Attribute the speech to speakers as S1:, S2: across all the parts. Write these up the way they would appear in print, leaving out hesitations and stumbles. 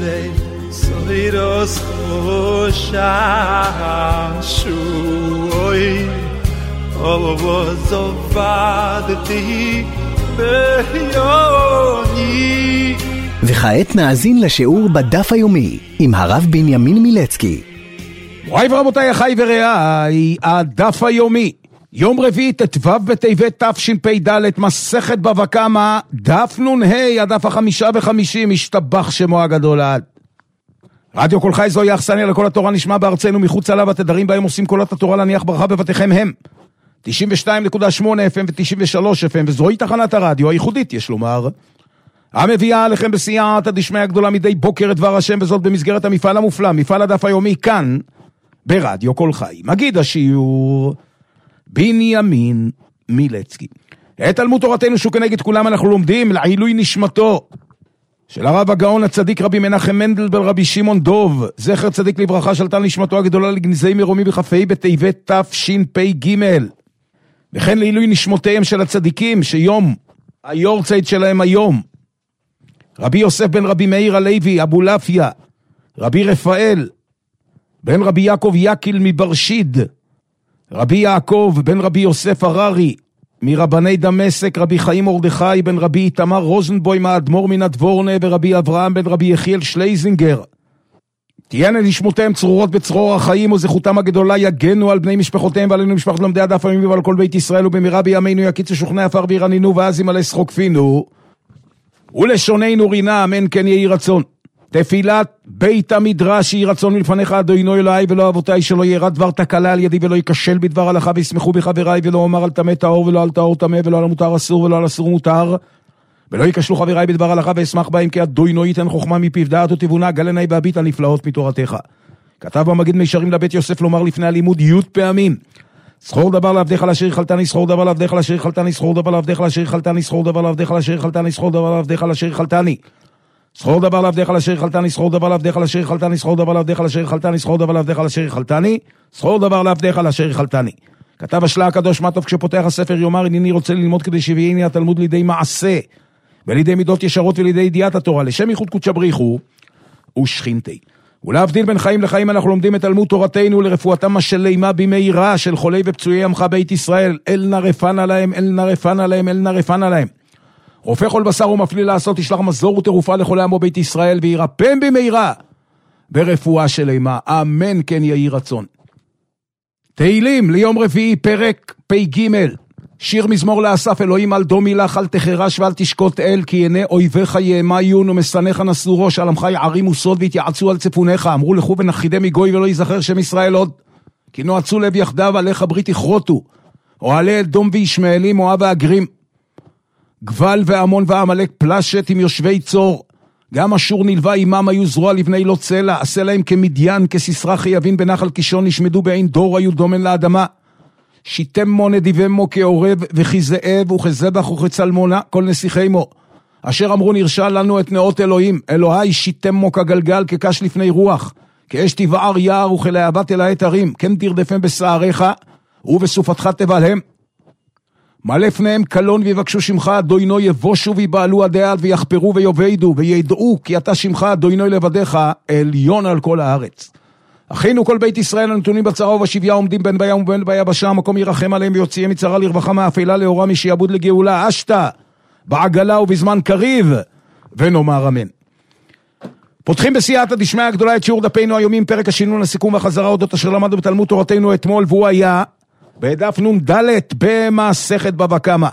S1: soiros shashui olvozovadti beyoni.
S2: וכעת נאזין לשיעור בדף היומי עם הרב בנימין מילצקי.
S3: מוריי ורבותיי, אחיי ורעיי, הדף היומי, יום רביעי ט"ו בטבת תשפ"ד, מסכת בבא קמא, דף נ"ה, הדף 55, משתבח שמו הגדול לעד. רדיו כל חי זוהי האכסניה לכל התורה נשמע בארצנו, מחוץ עליו התדרים בהם עושים קולות התורה להניח ברכה בבתיכם הם 92.8 FM ו-93 FM, וזוהי תחנת הרדיו הייחודית, יש לומר, המביאה עליכם בסייעתא דשמיא הגדולה מדי בוקר את דבר השם, וזאת במסגרת המפעל המופלא, מפעל הדף היומי, כאן ברדיו כל חי. מגיד השיעור בנימין מילצקי. את תלמוד תורתנו שהוא כנגד כולם אנחנו לומדים לעילוי נשמתו של הרב הגאון הצדיק רבי מנחם מנדל בן רבי שמעון דוב, זכר צדיק לברכה, שלטה נשמתו הגדולה לגנזי מרומי בכ"ה בטבת תשפ"ג, וכן לעילוי נשמותיהם של הצדיקים שיום היורצייט שלהם היום, רבי יוסף בן רבי מאיר הלוי אבולעפיה, רבי רפאל בן רבי יעקב יקיל מברשיד, רבי יעקב בן רבי יוסף הררי מרבני דמשק, רבי חיים מרדכי בן רבי איתמר רוזנבוים האדמו"ר מן הדבורנה, ורבי אברהם בן רבי יחיאל שלייזינגר. תהיינה נשמותיהם צרורות בצרור החיים, וזכותם הגדולה יגנו על בני משפחותיהם ועלינו משפחת לומדי הדף היומי ועל כל בית ישראל, ובמהרה בימינו יקיצו שוכני עפר וירננו, ואז ימלא שחוק פינו ולשוננו רינה, אמן כן יהי רצון. תפילת בית המדרש יהי רצון מלפניך אדוני אלוהי ולא אבותיי, שלא ירד דבר תקלה על ידי ולא ייכשל בדבר הלכה, וישמחו בחבריי, ולא אומר על טמא טהור ולא על טהור טמא, ולא על המותר אסור ולא על אסור מותר, ולא ייכשלו חבריי בדבר הלכה, ואשמח בהם, כי אדוני ייתן חוכמה מפיו דעת ותבונה, גלני והביט הנפלאות מתורתך. כתב במגיד מישרים לבית יוסף לומר לפני הלימוד י' פעמים, זכור דבר לעבדך לאשר חלתני, זכור דבר לעבדך לאשר חלתני, זכור דבר לעבדך לאשר חלתני, זכור דבר לעבדך לאשר חלתני, זכור דבר לעבדך לאשר חלתני, זכור דבר לעבדך לאשר חלתני, זכור דבר לעבדך לאשר חלתני, זכור דבר לעבדך לאשר חלתני, זכור דבר לעבדך לאשר חלתני, זכור דבר לעבדך לאשר חלתני. כתב השלה הקדוש, מה טוב כשפותח הספר יאמר, הנני רוצה ללמוד כדי שיביאני התלמוד לידי מעשה ולידי מידות ישרות ולידי ידיעת התורה, לשם ייחוד קודשא בריחו ושכינתי. ולהבדיל בין חיים לחיים אנחנו לומדים את תלמוד תורתנו לרפואתם השלימה במהרה של חולי ופצועי עמך בית ישראל. אל נא רפאנה להם, אל נא רפאנה להם, אל נא רפאנה להם. רופא כל בשר ומפליא לעשות, תשלח מזור ותרופה לחולי עמו בית ישראל, וירפם במהרה ברפואה שלימה, אמן כן יהי רצון. תהילים ליום רביעי, פרק פ"ג, שיר מזמור לאסף, אלוהים אל דומי לך, אל תחרש ואל תשקוט אל, כי הנה אויביך יאמיון ומשנאיך נשאו ראש, על עמך יערימו סוד והתייעצו על צפוניך, אמרו לכו ונחידם מגוי ולא יזכר שם ישראל עוד, כי נועצו לב יחדיו, עליך ברית יכרותו, אוהלי אדום וישמעאלי מואב והגרים, גבל ועמון ועמלק פלשת עם יושבי צור, גם אשור נלווה עמם היו זרוע לבני לא צלע, עשה להם כמדיין, כסיסרא חייבין בנחל קישון, נשמדו בעין דור, היו דומן לאדמה, שיתם מו נדיבם מו כעורב, וכי זאב וכזבח וכצלמונה, כל נסיכי מו, אשר אמרו נרשע לנו את נאות אלוהים, אלוהי שיתם מו כגלגל, כקש לפני רוח, כאש תבער יער וכלהבת אל העת הרים, כן תרדפם בשעריך, ובסופתך תבלהם, מלא פניהם קלון ויבקשו שמך, אדוני יבושו ויבעלו הדעת ויחפרו ויובדו, וידעו כי אתה שמך, אדוני לבדיך, עליון על כל הארץ. אחינו כל בית ישראל הנתונים בצרה ובשביה, עומדים בין בים ובין ביבשה, המקום ירחם עליהם ויוציאם מצרה לרווחה, מאפלה לאורה, משעבוד לגאולה, אשתה בעגלה ובזמן קריב, ונאמר אמן. פותחים בסייעתא דשמיא הגדולה את שיעור דפנו היומי, פרק השינון, הסיכום והחזרה אודות אשר למדנו בתלמוד תורתנו אתמול, והוא היה בדף נ"ד במסכת בבא קמא.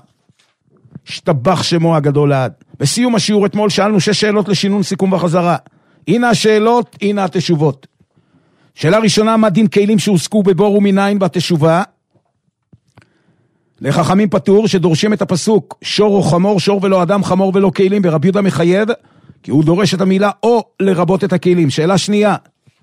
S3: השתבח שמו הגדול לעד. בסיום השיעור אתמול שאלנו 6 שאלות לשינון, סיכום וחזרה. הנה השאלות, הנה התשובות. שאלה ראשונה, מה דין כלים שהוסקו בבור ומנין בתשובה? לחכמים פטור שדורשים את הפסוק שור או חמור, שור ולא אדם, חמור ולא כלים, ורבי יהודה מחייב כי הוא דורש את המילה או לרבות את הכלים. שאלה שנייה,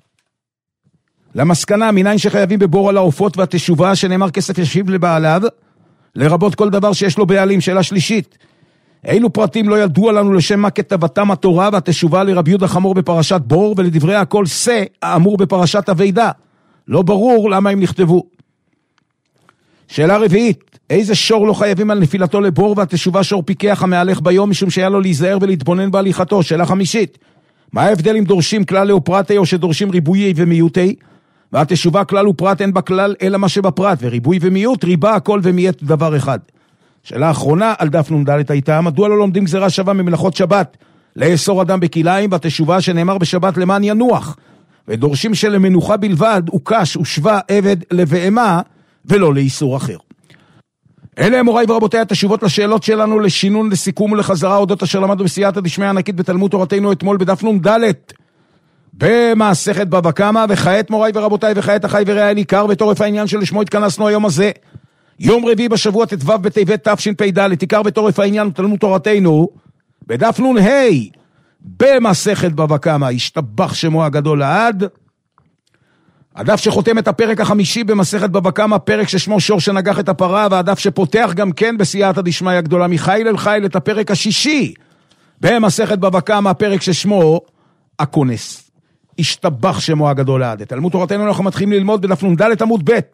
S3: למסקנה, מנין שחייבים בבור על העופות והתשובה שנאמר כסף ישיב לבעליו, לרבות כל דבר שיש לו בעלים. שאלה שלישית, אילו פרטים לא ידוע לנו לשם מה כתבתם התורה והתשובה לרבי יהודה חמור בפרשת בור, ולדברי הכל שא האמור בפרשת הוידה, לא ברור למה הם נכתבו. שאלה רביעית, איזה שור לא חייבים על נפילתו לבור והתשובה שור פיקח המהלך ביום, משום שהיה לו להיזהר ולהתבונן בהליכתו. שאלה חמישית, מה ההבדל אם דורשים כלל ופרטי או שדורשים ריבוי ומיעוטי? והתשובה כלל ופרט אין בכלל אלא מה שבפרט, וריבוי ומיעוט ריבה הכל ומיעט דבר אחד. שאלה אחרונה על דף נ"ד הייתה, מדוע לא לומדים גזרה שווה ממלאכות שבת לאסור אדם בכליים, והתשובה שנאמר בשבת למען ינוח, ודורשים שלמנוחה בלבד הוא קש ושווה עבד לבהמה ולא לאיסור אחר. אלה מוריי ורבותיי התשובות לשאלות שלנו, לשינון, לסיכום ולחזרה אודות אשר למדנו בסייעתא דשמיא ענקית בתלמוד תורתנו אתמול בדף נ"ד במסכת בבא קמא. וכעת מוריי ורבותיי, וכעת אחי ורעי ניכר ותורף העניין שלשמו התכנסנו היום הזה, יום רביעי בשבוע ט"ו בטבת תשפ"ד, עיקר ותורף העניין תלמוד תורתנו בדף נ"ה במסכת בבא קמא, השתבח שמו הגדול לעד. הדף שחותם את הפרק החמישי במסכת בבא קמא, פרק ששמו שור שנגח את הפרה, והדף שפותח גם כן בסייעתא דשמיא הגדולה מחיל אל חיל את הפרק השישי במסכת בבא קמא, פרק ששמו הכונס, השתבח שמו הגדול לעד. את תלמוד תורתנו אנחנו מתחילים ללמוד בדף נ"ד עמוד ב',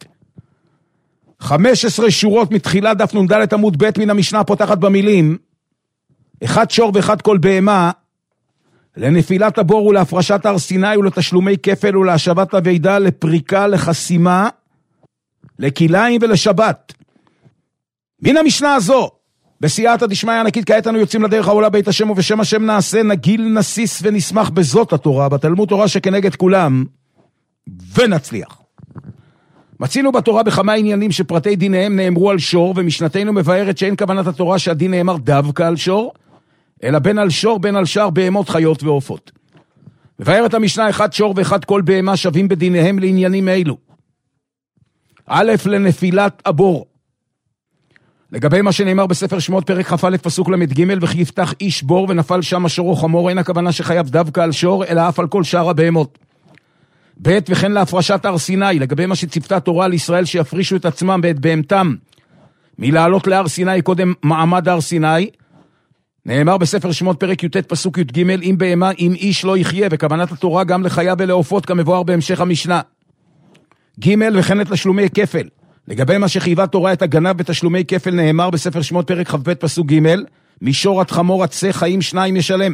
S3: 15 שורות מתחילת דף נ"ד עמוד ב' מן המשנה פותחת במילים: אחד שור ואחד כל בהמה, לנפילת הבור ולהפרשת הר סיני ולתשלומי כפל ולהשבת הוידה, לפריקה, לחסימה, לכליים ולשבת. מן המשנה הזו בסייעתא דשמיא ענקית כעת אנו יוצאים לדרך העולה בית השם, ובשם השם נעשה, נגיל, נסיס ונשמח בזאת התורה, בתלמוד תורה שכנגד כולם, ונצליח. מצינו בתורה בכמה עניינים שפרטי דיניהם נאמרו על שור, ומשנתנו מבארת שאין כוונת התורה שהדין נאמר דווקא על שור, אלא בין על שור בין על שאר בהמות, חיות ועופות. מבארת המשנה אחד שור ואחד כל בהמה שווים בדיניהם לעניינים אלו. א', לנפילת הבור. לגבי מה שנאמר בספר שמות פרק כ"א פסוק למ"ג, וכי יפתח איש בור ונפל שם השור או חמור, אין הכוונה שחייב דווקא על שור אלא אף על כל שאר הבהמות. ב', וכן להפרשת הר סיני, לגבי מה שציפתה תורה לישראל שיפרישו את עצמם ואת בהמתם מלעלות להר סיני קודם מעמד הר סיני, נאמר בספר שמות פרק י"ט פסוק י"ג, אם בהמה אם איש לא יחיה, וכוונת התורה גם לחיה ולעופות כמבואר בהמשך המשנה. ג', וכן את תשלומי כפל, לגבי מה שחייבה תורה את הגנב בתשלומי כפל, נאמר בספר שמות פרק כ"ב פסוק ג', מישור עד חמור עד שא חיים שניים ישלם,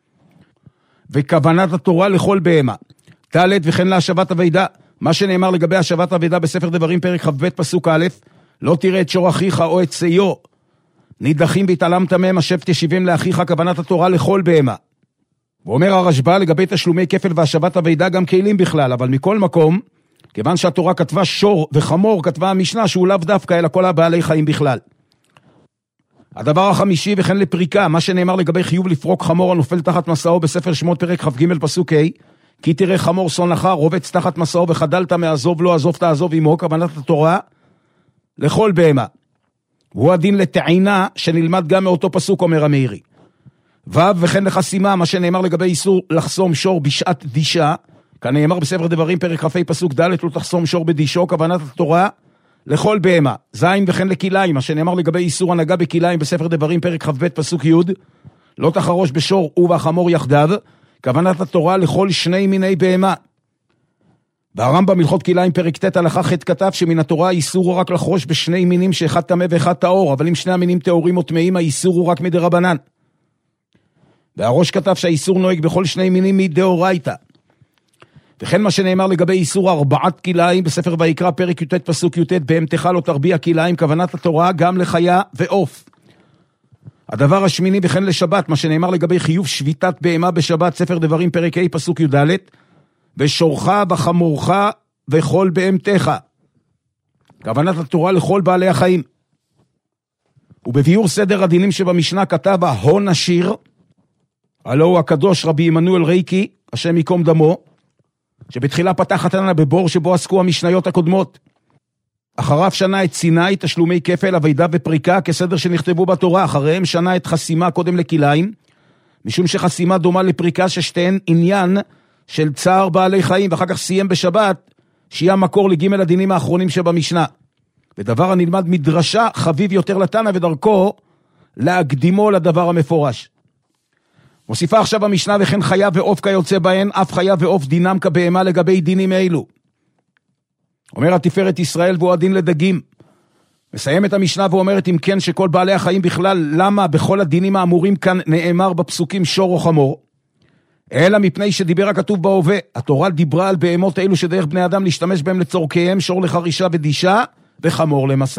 S3: וכוונת התורה לכל בהמה. ד', וכן להשבת הוידה, מה שנאמר לגבי השבת הוידה בספר דברים פרק כ"ב פסוק א', לא תראה את שור אחיך או את שיו נידחים והתעלמת מהם, השב תשיבם לאחיך, כוונת התורה לכל בהמה. ואומר הרשב"א לגבי תשלומי כפל והשבת הוידה גם כלים בכלל, אבל מכל מקום, כיוון שהתורה כתבה שור וחמור, כתבה המשנה שהוא לאו דווקא אלא כל הבעלי חיים בכלל. הדבר החמישי, וכן לפריקה, מה שנאמר לגבי חיוב לפרוק חמור הנופל תחת מסעו בספר שמות פרק כ"ג פסוק ה', כי תראה חמור שונאך רובץ תחת מסעו וחדלת מעזוב לו עזוב תעזוב עמו, כוונת התורה לכל בהמה. והוא הדין לטעינה שנלמד גם מאותו פסוק, אומר המאירי. ו', וכן לחסימה, מה שנאמר לגבי איסור לחסום שור בשעת דישה, כאן נאמר בספר דברים פרק כ"ה פסוק ד', לא תחסום שור בדישו, כוונת התורה לכל בהמה. ז', וכן לכליים, מה שנאמר לגבי איסור הנהגה בכליים בספר דברים פרק כ"ב פסוק י', לא תחרוש בשור ובחמור יחדיו, כוונת התורה לכל שני מיני בהמה. והרמב"ם הלכות כליים פרק ט' הלכה ח' כתב שמן התורה האיסור הוא רק לחרוש בשני מינים שאחד טמא ואחד טהור, אבל אם שני המינים טהורים או טמאים האיסור הוא רק מדרבנן. והראש כתב שהאיסור נוהג בכל שני מינים מדאורייתא. וכן מה שנאמר לגבי איסור 4 כליים בספר ויקרא פרק י"ט פסוק י"ט, בהמתך לא תרביע כליים, כוונת התורה גם לחיה ועוף. הדבר השמיני, וכן לשבת, מה שנאמר לגבי חיוב שביתת בהמה בשבת, ספר דברים פרק ה' פסוק י"ד, ושורך בחמורך וכל בהמתך, כוונת התורה לכל בעלי החיים. ובביאור סדר הדינים שבמשנה כתב ההון השיר, הלא הוא הקדוש רבי עמנואל רייקי, השם יקום דמו, שבתחילה פתח התנא בבור שבו עסקו המשניות הקודמות. אחריו שנה את סיני, תשלומי כפל, הוידה ופריקה, כסדר שנכתבו בתורה. אחריהם שנה את חסימה קודם לכליים, משום שחסימה דומה לפריקה ששתיהן עניין של צער בעלי חיים, ואחר כך סיים בשבת, שיהיה מקור לג' הדינים האחרונים שבמשנה. ודבר הנלמד מדרשה חביב יותר לתנא, ודרכו להקדימו לדבר המפורש. מוסיפה עכשיו המשנה, וכן חיה ועוף כיוצא בהן, אף חיה ועוף דינם כבהמה לגבי דינים אלו. אומר התפארת ישראל, והוא הדין לדגים. מסיים את המשנה ואומרת, אם כן שכל בעלי החיים בכלל, למה בכל הדינים האמורים כאן נאמר בפסוקים שור או חמור? אלא מפני שדיבר הכתוב בהווה. התורה דיברה על בהמות אלו שדרך בני אדם להשתמש בהם לצורכיהם, שור לחרישה ודישה וחמור למסע.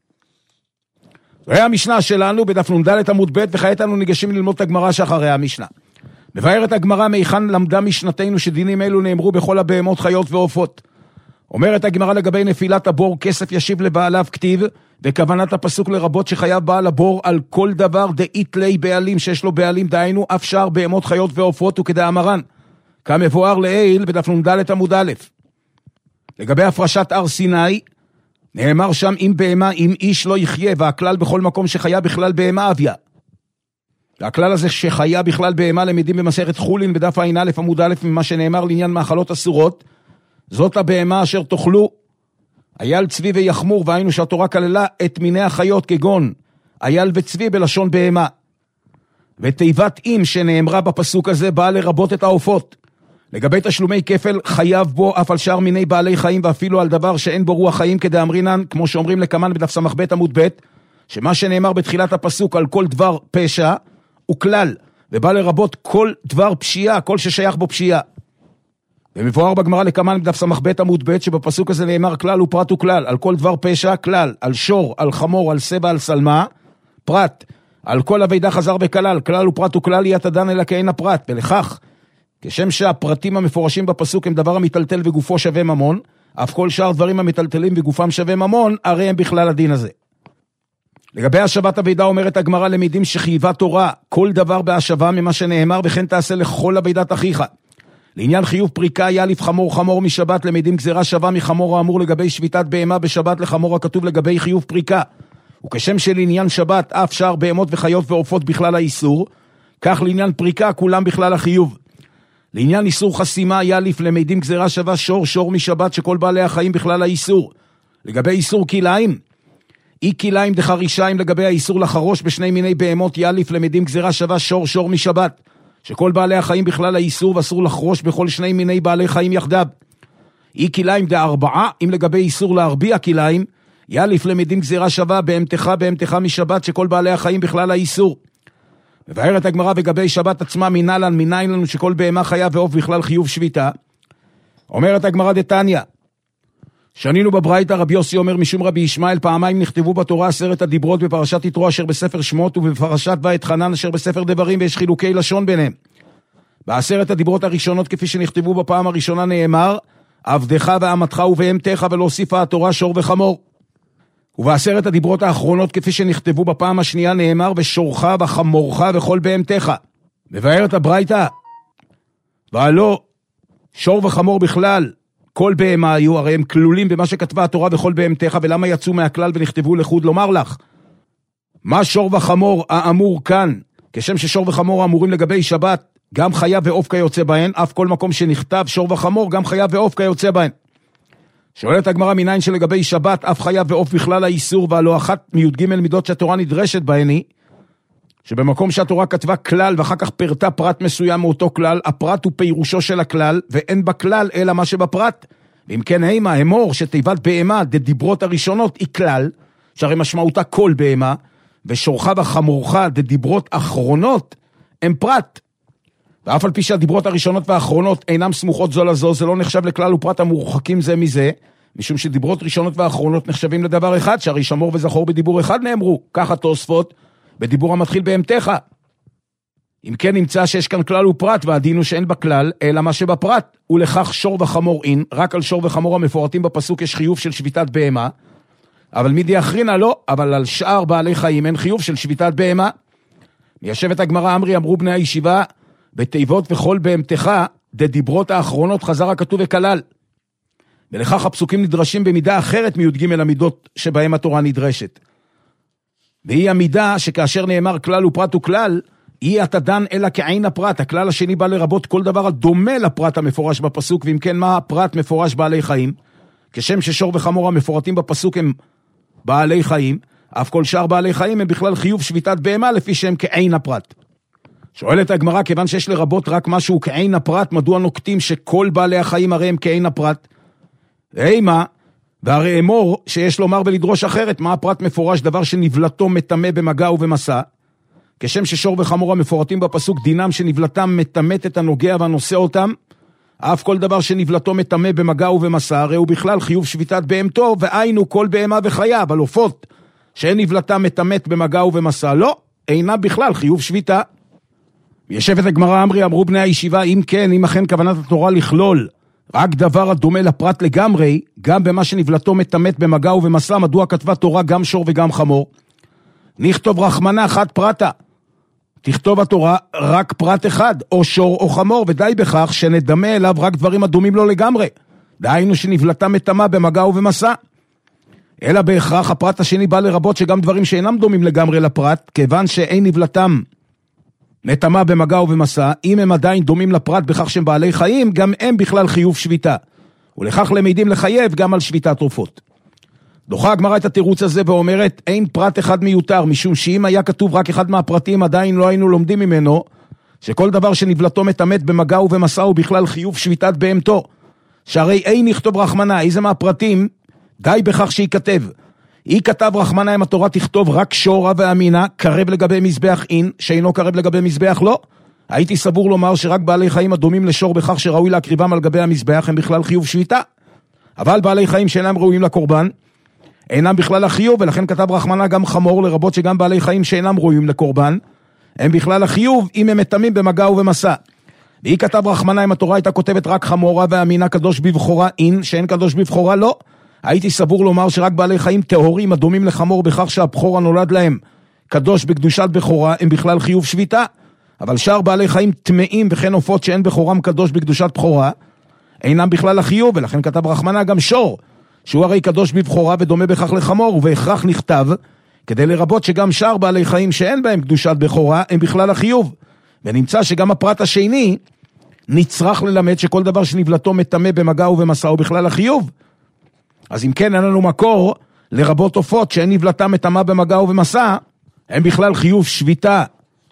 S3: זוהי המשנה שלנו בדף נ"ד עמוד ב', וכעת אנו ניגשים ללמוד את הגמרא שאחרי המשנה. מבארת הגמרא מהיכן למדה משנתנו שדינים אלו נאמרו בכל הבהמות, חיות ועופות. אומרת הגמרא לגבי נפילת הבור, כסף ישיב לבעליו כתיב, וכוונת הפסוק לרבות שחייב בעל הבור על כל דבר דאית לי בעלים שיש לו בעלים, דהיינו אף שאר בהמות, חיות ועופות, וכדאמרן כמבואר לעיל בדף נ"ד עמוד א'. לגבי הפרשת הר סיני, נאמר שם אם בהמה אם איש לא יחיה, והכלל בכל מקום שחיה בכלל בהמה אביה. והכלל הזה שחיה בכלל בהמה למדים במסכת חולין בדף ע"א עמוד א', ממה שנאמר לעניין מאכלות אסורות, זאת הבהמה אשר תאכלו אייל צבי ויחמור, והיינו שהתורה כללה את מיני החיות כגון אייל וצבי בלשון בהמה. ותיבת אם שנאמרה בפסוק הזה באה לרבות את העופות. לגבי תשלומי כפל חייב בו אף על שאר מיני בעלי חיים, ואפילו על דבר שאין בו רוח חיים, כדאמרינן, כמו שאומרים לקמן בדף סמ"ב עמוד ב', שמה שנאמר בתחילת הפסוק על כל דבר פשע הוא כלל, ובא לרבות כל דבר פשיעה, כל ששייך בו פשיעה. ומבואר בגמרא לקמן בדף סמ"ב עמוד ב', שבפסוק הזה נאמר כלל ופרט וכלל, על כל דבר פשע כלל, על שור, על חמור, על סבע, על סלמה פרט, על כל הוידה חזר וכלל, כלל ופרט וכלל יהיה תדן אלא כאין הפרט. ולכך כשם שהפרטים המפורשים בפסוק הם דבר המטלטל וגופו שווה ממון, אף כל שאר דברים המטלטלים וגופם שווה ממון, הרי הם בכלל הדין הזה. לגבי השבת הוידה אומרת הגמרא למדים שחייבה תורה כל דבר בהשבה ממה שנאמר, וכן תעשה לכל הוידת אחיך. לעניין חיוב פריקה יאליף חמור חמור משבת, למדים גזירה שווה מחמור האמור לגבי שביתת בהמה בשבת לחמור הכתוב לגבי חיוב פריקה. וכשם שלעניין שבת אף שאר בהמות וחיות ועופות בכלל האיסור, כך לעניין פריקה כולם בכלל החיוב. לעניין איסור חסימה יאליף למדים גזירה שווה שור משבת שכל בעלי החיים בכלל האיסור. לגבי איסור כיליים, אי כיליים דחרישיים לגבי האיסור לחרוש בשני מיני בהמות יאליף למדים גזירה שווה שור משבת שכל בעלי החיים בכלל האיסור, ואסור לחרוש בכל שני מיני בעלי חיים יחדיו. אי כיליים דארבעה, אם לגבי איסור להרביע כיליים, יאליף למדים גזירה שווה בהמתך משבת שכל בעלי החיים בכלל האיסור. מבארת הגמרא לגבי שבת עצמה מניין לנו שכל בהמה חיה ועוף בכלל חיוב שביתה. אומרת הגמרא דתניא, שנינו בברייתא רבי יוסי אומר משום רבי ישמעאל, פעמיים נכתבו בתורה 10 הדיברות, בפרשת יתרו אשר בספר שמות ובפרשת ואתחנן אשר בספר דברים, ויש חילוקי לשון ביניהם. ב10 הדיברות הראשונות כפי שנכתבו בפעם הראשונה נאמר עבדך ואמתך ובהמתך, ולהוסיפה התורה שור וחמור. וב10 הדיברות האחרונות כפי שנכתבו בפעם השנייה נאמר ושורך וחמורך וכל בהמתך. מבארת הברייתא והלא שור וחמור בכלל כל בהמה היו, הרי הם כלולים במה שכתבה התורה וכל בהמתך, ולמה יצאו מהכלל ונכתבו לחוד? לומר לך, מה שור וחמור האמור כאן, כשם ששור וחמור האמורים לגבי שבת, גם חיה ועוף כיוצא בהן, אף כל מקום שנכתב שור וחמור, גם חיה ועוף כיוצא בהן. שואלת הגמרא מניין שלגבי שבת, אף חיה ועוף בכלל האיסור, והלא אחת מי"ג מידות שהתורה נדרשת בהן היא, שבמקום שהתורה כתבה כלל ואחר כך פרטה פרט מסוים מאותו כלל, הפרט הוא פירושו של הכלל, ואין בכלל אלא מה שבפרט. ואם כן הימה, אמור שתיבת בהמה דדיברות הראשונות היא כלל, שהרי משמעותה כל בהמה, ושורך וחמורך דדיברות אחרונות הם פרט. ואף על פי שהדיברות הראשונות והאחרונות אינם סמוכות זו לזו, זה לא נחשב לכלל ופרט המורחקים זה מזה, משום שדיברות ראשונות והאחרונות נחשבים לדבר אחד, שהרי שמור וזכור בדיבור אחד נאמרו, ככה תוספות, בדיבור המתחיל בהמתך. אם כן נמצא שיש כאן כלל ופרט, והדין הוא שאין בכלל אלא מה שבפרט, ולכך שור וחמור אין, רק על שור וחמור המפורטים בפסוק יש חיוב של שביתת בהמה, אבל מידי אחרינה לא, אבל על שאר בעלי חיים אין חיוב של שביתת בהמה. מיישבת הגמרא אמרי אמרו בני הישיבה, בתיבות וכל בהמתך, דדיברות האחרונות חזר הכתוב וכלל. ולכך הפסוקים נדרשים במידה אחרת מי"ג המידות שבהם התורה נדרשת. והיא המידה שכאשר נאמר כלל ופרט וכלל, היא התדן אלא כעין הפרט. הכלל השני בא לרבות כל דבר הדומה לפרט המפורש בפסוק, ואם כן מה הפרט מפורש בעלי חיים? כשם ששור וחמור המפורטים בפסוק הם בעלי חיים, אף כל שאר בעלי חיים הם בכלל חיוב שביתת בהמה לפי שהם כעין הפרט. שואלת הגמרא, כיוון שיש לרבות רק משהו כעין הפרט, מדוע נוקטים שכל בעלי החיים הרי הם כעין הפרט? מה? והרי אמור שיש לומר ולדרוש אחרת, מה הפרט מפורש דבר שנבלתו מטמא במגע ובמסע, כשם ששור וחמור המפורטים בפסוק דינם שנבלתם מטמאת את הנוגע והנושא אותם, אף כל דבר שנבלתו מטמא במגע ובמסע, הרי הוא בכלל חיוב שביתת בהמתו, והיינו כל בהמה וחיה, אבל עופות שאין נבלתם מטמאת במגע ובמסע, לא, אינה בכלל חיוב שביתה. ישבת הגמרא אמרי, אמרו בני הישיבה, אם כן, אם אכן כוונת התורה לכלול רק דבר הדומה לפרט לגמרי, גם במה שנבלתו מטמאת במגע ובמסע, מדוע כתבה תורה גם שור וגם חמור? נכתוב רחמנה אחת פרטה, תכתוב התורה רק פרט אחד, או שור או חמור, ודי בכך שנדמה אליו רק דברים הדומים לו לגמרי, דהיינו שנבלתה מטמאה במגע ובמסע. אלא בהכרח הפרט השני בא לרבות שגם דברים שאינם דומים לגמרי לפרט, כיוון שאין נבלתם מטמאה במגע ובמסע, אם הם עדיין דומים לפרט בכך שהם בעלי חיים, גם הם בכלל חיוב שביתה, ולכך למדים לחייב גם על שביתת עופות. דוחה הגמרא את התירוץ הזה ואומרת, אין פרט אחד מיותר, משום שאם היה כתוב רק אחד מהפרטים, עדיין לא היינו לומדים ממנו, שכל דבר שנבלתו מטמאת במגע ובמסע הוא בכלל חיוב שביתת בהמתו, שהרי אין נכתוב רחמנה, איזה מהפרטים, די בכך שיכתב. היא כתב רחמנה אם התורה תכתוב רק שורה ואמינה, קרב לגבי מזבח אין, שאינו קרב לגבי מזבח לא. הייתי סבור לומר שרק בעלי חיים הדומים לשור בכך שראוי להקריבם על גבי המזבח הם בכלל חיוב שביתה. אבל בעלי חיים שאינם ראויים לקורבן, אינם בכלל החיוב, ולכן כתב רחמנה גם חמור, לרבות שגם בעלי חיים שאינם ראויים לקורבן, הם בכלל החיוב אם הם מטמאים במגע ובמסע. והיא כתב רחמנה אם התורה הייתה כותבת רק חמורה ואמינה קדוש בבחורה אין, שאין קדוש בבחורה לא. הייתי סבור לומר שרק בעלי חיים טהורים הדומים לחמור בכך שהבחור הנולד להם קדוש בקדושת בחורה הם בכלל חיוב שביתה, אבל שאר בעלי חיים טמאים וכן עופות שאין בחורם קדוש בקדושת בחורה אינם בכלל החיוב, ולכן כתב רחמנה גם שור שהוא הרי קדוש בבחורה ודומה בכך לחמור, ובהכרח נכתב כדי לרבות שגם שאר בעלי חיים שאין בהם קדושת בחורה הם בכלל החיוב, ונמצא שגם הפרט השני נצרך ללמד שכל דבר שנבלתו מטמא במגע ובמסע הוא בכלל החיוב. אז אם כן, אין לנו מקור לרבות עופות שאין נבלתם מטמאה במגע ובמסע, הם בכלל חיוב שביתה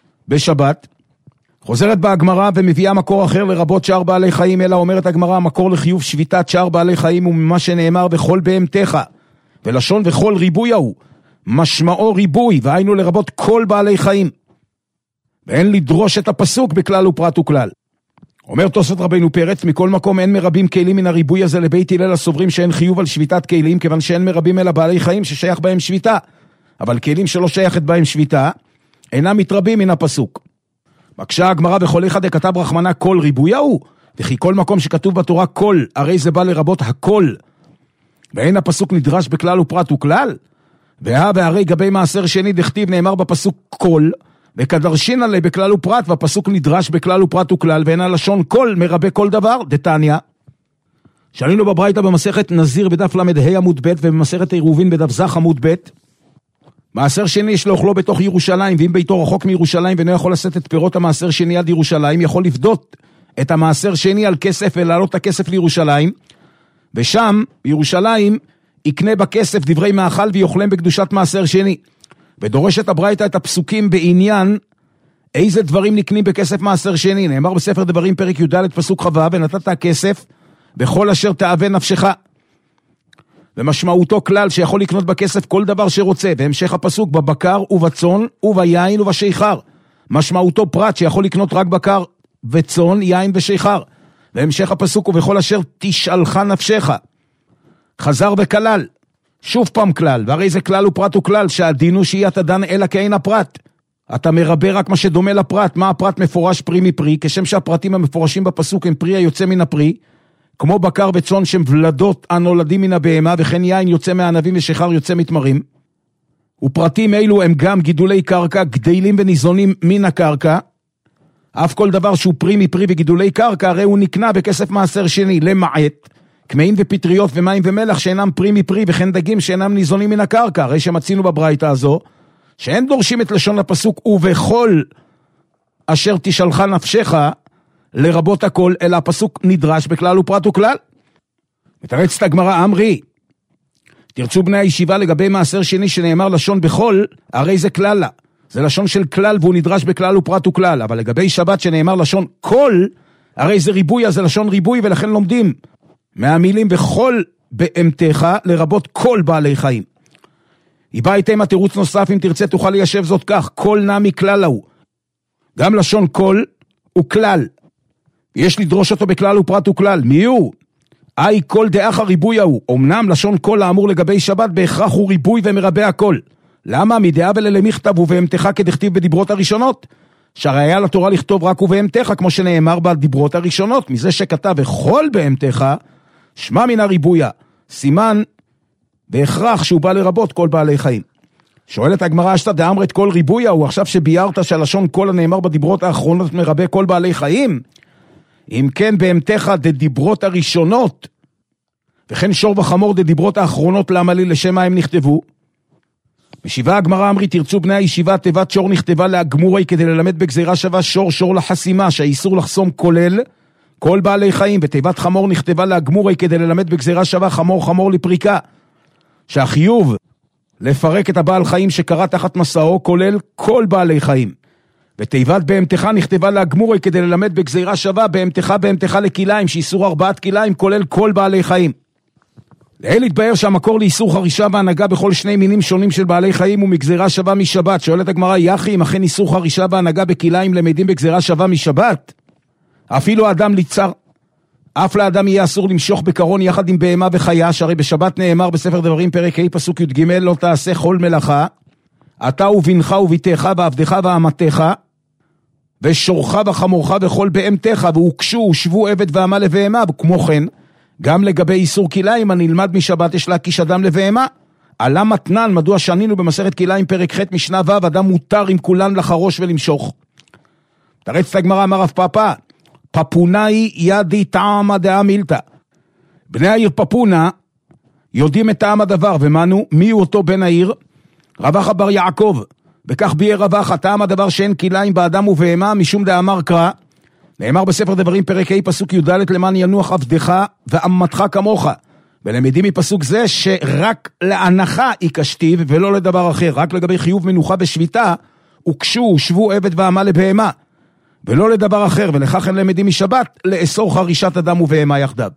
S3: בשבת. חוזרת בה הגמרא ומביאה מקור אחר לרבות שאר בעלי חיים, אלא אומרת הגמרא, המקור לחיוב שביתת שאר בעלי חיים הוא ממה שנאמר וכל בהמתך, ולשון וכל ריבוי הוא, משמעו ריבוי, והיינו לרבות כל בעלי חיים. ואין לדרוש את הפסוק בכלל ופרט וכלל. אומר תוספות רבינו פרץ, מכל מקום אין מרבים כלים מן הריבוי הזה לבית הלל הסוברים שאין חיוב על שביתת כלים, כיוון שאין מרבים אלא בעלי חיים ששייך בהם שביתה, אבל כלים שלא שייכת בהם שביתה, אינם מתרבים מן הפסוק. מקשה הגמרא בכל אחד כתב רחמנה כל ריבוי הוא, וכי כל מקום שכתוב בתורה כל, הרי זה בא לרבות הכל, ואין הפסוק נדרש בכלל ופרט וכלל, והרי גבי מעשר שני דכתיב נאמר בפסוק כל, וכדרשין עלי בכלל ופרט, והפסוק נדרש בכלל ופרט וכלל, ואין הלשון כל מרבה כל דבר, דתניא. שעלינו בברייתא במסכת נזיר בדף למ"ה עמוד ב' ובמסכת עירובין בדף זך עמוד ב', מעשר שני יש לאוכלו בתוך ירושלים, ואם ביתו רחוק מירושלים ואינו יכול לשאת את פירות המעשר שני עד ירושלים, יכול לפדות את המעשר שני על כסף ולהעלות את הכסף לירושלים, ושם בירושלים יקנה בכסף דברי מאכל ויאכלם בקדושת מעשר שני. ודורשת הברייתא את הפסוקים בעניין איזה דברים נקנים בכסף מעשר שני. נאמר בספר דברים פרק י"ד פסוק כ"ו, ונתת הכסף בכל אשר תאווה נפשך, ומשמעותו כלל שיכול לקנות בכסף כל דבר שרוצה, והמשך הפסוק בבקר ובצאן וביין ובשיכר, משמעותו פרט שיכול לקנות רק בקר וצאן, יין ושיכר, והמשך הפסוק ובכל אשר תשאלך נפשך, חזר וכלל, שוב פעם כלל, והרי זה כלל ופרט וכלל, שהדין הוא שהיא אתה דן אלא כאין הפרט, אתה מרבה רק מה שדומה לפרט. מה הפרט מפורש פרי מפרי, כשם שהפרטים המפורשים בפסוק הם פרי היוצא מן הפרי, כמו בקר וצאן שהם ולדות הנולדים מן הבהמה, וכן יין יוצא מהענבים ושיכר יוצא מתמרים. ופרטים אלו הם גם גידולי קרקע, גדלים וניזונים מן הקרקע. אף כל דבר שהוא פרי מפרי וגידולי קרקע, הרי הוא נקנה בכסף מעשר שני, למעט כמהין ופטריות ומים ומלח שאינם פרי מפרי, וכן דגים שאינם ניזונים מן הקרקע. הרי שמצינו בברייתא הזו, שאין דורשים את לשון הפסוק ובכל אשר תשאלך נפשך, לרבות הכל, אלא הפסוק נדרש בכלל ופרט וכלל. מתרצת הגמרא אמרי, תרצו בני הישיבה לגבי מעשר שני שנאמר לשון בכל, הרי זה כלל לה. זה לשון של כלל והוא נדרש בכלל ופרט וכלל. אבל לגבי שבת שנאמר לשון כל, הרי זה ריבוי, אז זה לשון ריבוי, ולכן לומדים מהמילים בכל בהמתך לרבות כל בעלי חיים. היא באה איתם התירוץ נוסף, אם תרצה תוכל ליישב זאת כך, כל נמי כלל הוא. גם לשון כל הוא כלל. יש לדרוש אותו בכלל ופרט וכלל. מי הוא? כל דאח הריבוי הוא. אמנם לשון כל האמור לגבי שבת בהכרח הוא ריבוי ומרבה הכל. למה? מדעה וללמכתב ובהמתך כדכתיב בדיברות הראשונות. שהרי היה לתורה לכתוב רק ובהמתך, כמו שנאמר בדיברות הראשונות. מזה שכתב וכל בהמתך, שמה מן הריבויה. סימן בהכרח שהוא בא לרבות כל בעלי חיים. שואלת הגמרא, אשתא דאמרת כל ריבויה הוא, עכשיו שביירת שהלשון כל הנאמר בדיברות האחרונות מרבה כל בעלי חיים? אם כן בהמתך דדיברות הראשונות, וכן שור וחמור דדיברות האחרונות, למה לי לשם מה הם נכתבו? משיבה הגמרא אמרי, תרצו בני הישיבה, תיבת שור נכתבה להגמורי כדי ללמד בגזירה שווה שור לחסימה, שהאיסור לחסום כולל כל בעלי חיים, ותיבת חמור נכתבה להגמורי כדי ללמד בגזירה שווה חמור לפריקה, שהחיוב לפרק את הבעל חיים שקרא תחת מסעו כולל כל בעלי חיים. ותיבת בהמתך נכתבה להגמורי כדי ללמד בגזירה שווה בהמתך לכיליים, שאיסור 4 כיליים כולל כל בעלי חיים. לאל התבהר שהמקור לאיסור חרישה והנהגה בכל 2 מינים שונים של בעלי חיים הוא מגזירה שווה משבת. שואלת הגמרא, יחי אם אכן איסור חרישה והנהגה בכיליים למדים בגזירה שווה משבת? אפילו האדם ליצר, אף לאדם יהיה אסור למשוך בקרון יחד עם בהמה וחיה, שהרי בשבת נאמר בספר דברים פרק ה' פסוק י"ג, לא תעשה כל מלאכה, אתה ובנך וביתך ועבדך ואמתך, ושורך וחמורך וכל בהמתך, והוקשו ושבו עבד ועמה לבהמה. וכמו כן, גם לגבי איסור כיליים הנלמד משבת יש להקיש אדם לבהמה. עלה מתנן, מדוע שנינו במסכת כיליים פרק ח' משנה ו', אדם מותר עם כולן לחרוש ולמשוך. תרץ הגמרא, אמר רב פאפא, פפונאי ידי טעמה דעה מילתא. בני העיר פפונה יודעים את טעם הדבר, ומנו, מי הוא אותו בן העיר? רבחה בר יעקב. וכך ביאר רבחה, טעם הדבר שאין כיליים באדם ובהמה, משום דאמר קרא, נאמר בספר דברים פרק ה' פסוק י"ד, למען ינוח עבדך ואמתך כמוך. ולמדים מפסוק זה שרק להנחה יקשתיו ולא לדבר אחר, רק לגבי חיוב מנוחה בשביתה, הוקשו שבו עבד ועמה לבהמה, ולא לדבר אחר, ולכך הם למדים משבת לאסור חרישת אדם ובהמה יחדיו.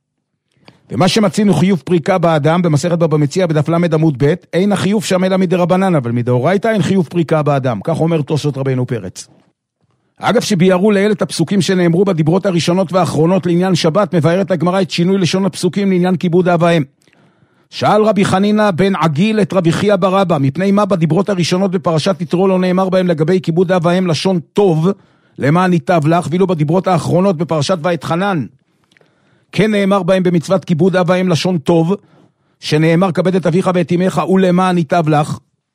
S3: ומה שמצינו חיוב פריקה באדם במסכת בבא מציעא בדף ל עמוד ב', אין החיוב שם אלא מדרבנן, אבל מדאורייתא אין חיוב פריקה באדם, כך אומר תוספות רבנו פרץ. אגב שביארו לאל את הפסוקים שנאמרו בדיברות הראשונות והאחרונות לעניין שבת, מבארת הגמרא את שינוי לשון הפסוקים לעניין כיבוד אב ואם. שאל רבי חנינא בן עגיל את רבי חייא בר אבא, מפני מה בדיברות הראשונות בפרשת יתרו לא נאמר בהם לגבי כיבוד אב ואם לשון טוב, למען ייטב לך, ואילו בדיברות האחרונות בפרשת ואתחנן כן נאמר בהם במצוות כיבוד אב ואם לשון טוב, שנאמר כבד את אביך ואת אמך ולמען ייטב לך.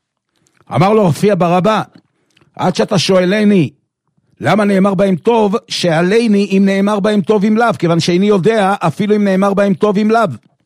S3: אמר לו רבי חייא בר אבא, עד שאתה שואלני למה נאמר בהם טוב, שעליני אם נאמר בהם טוב אם לאו, כיוון שאיני יודע אפילו אם נאמר בהם טוב אם לאו.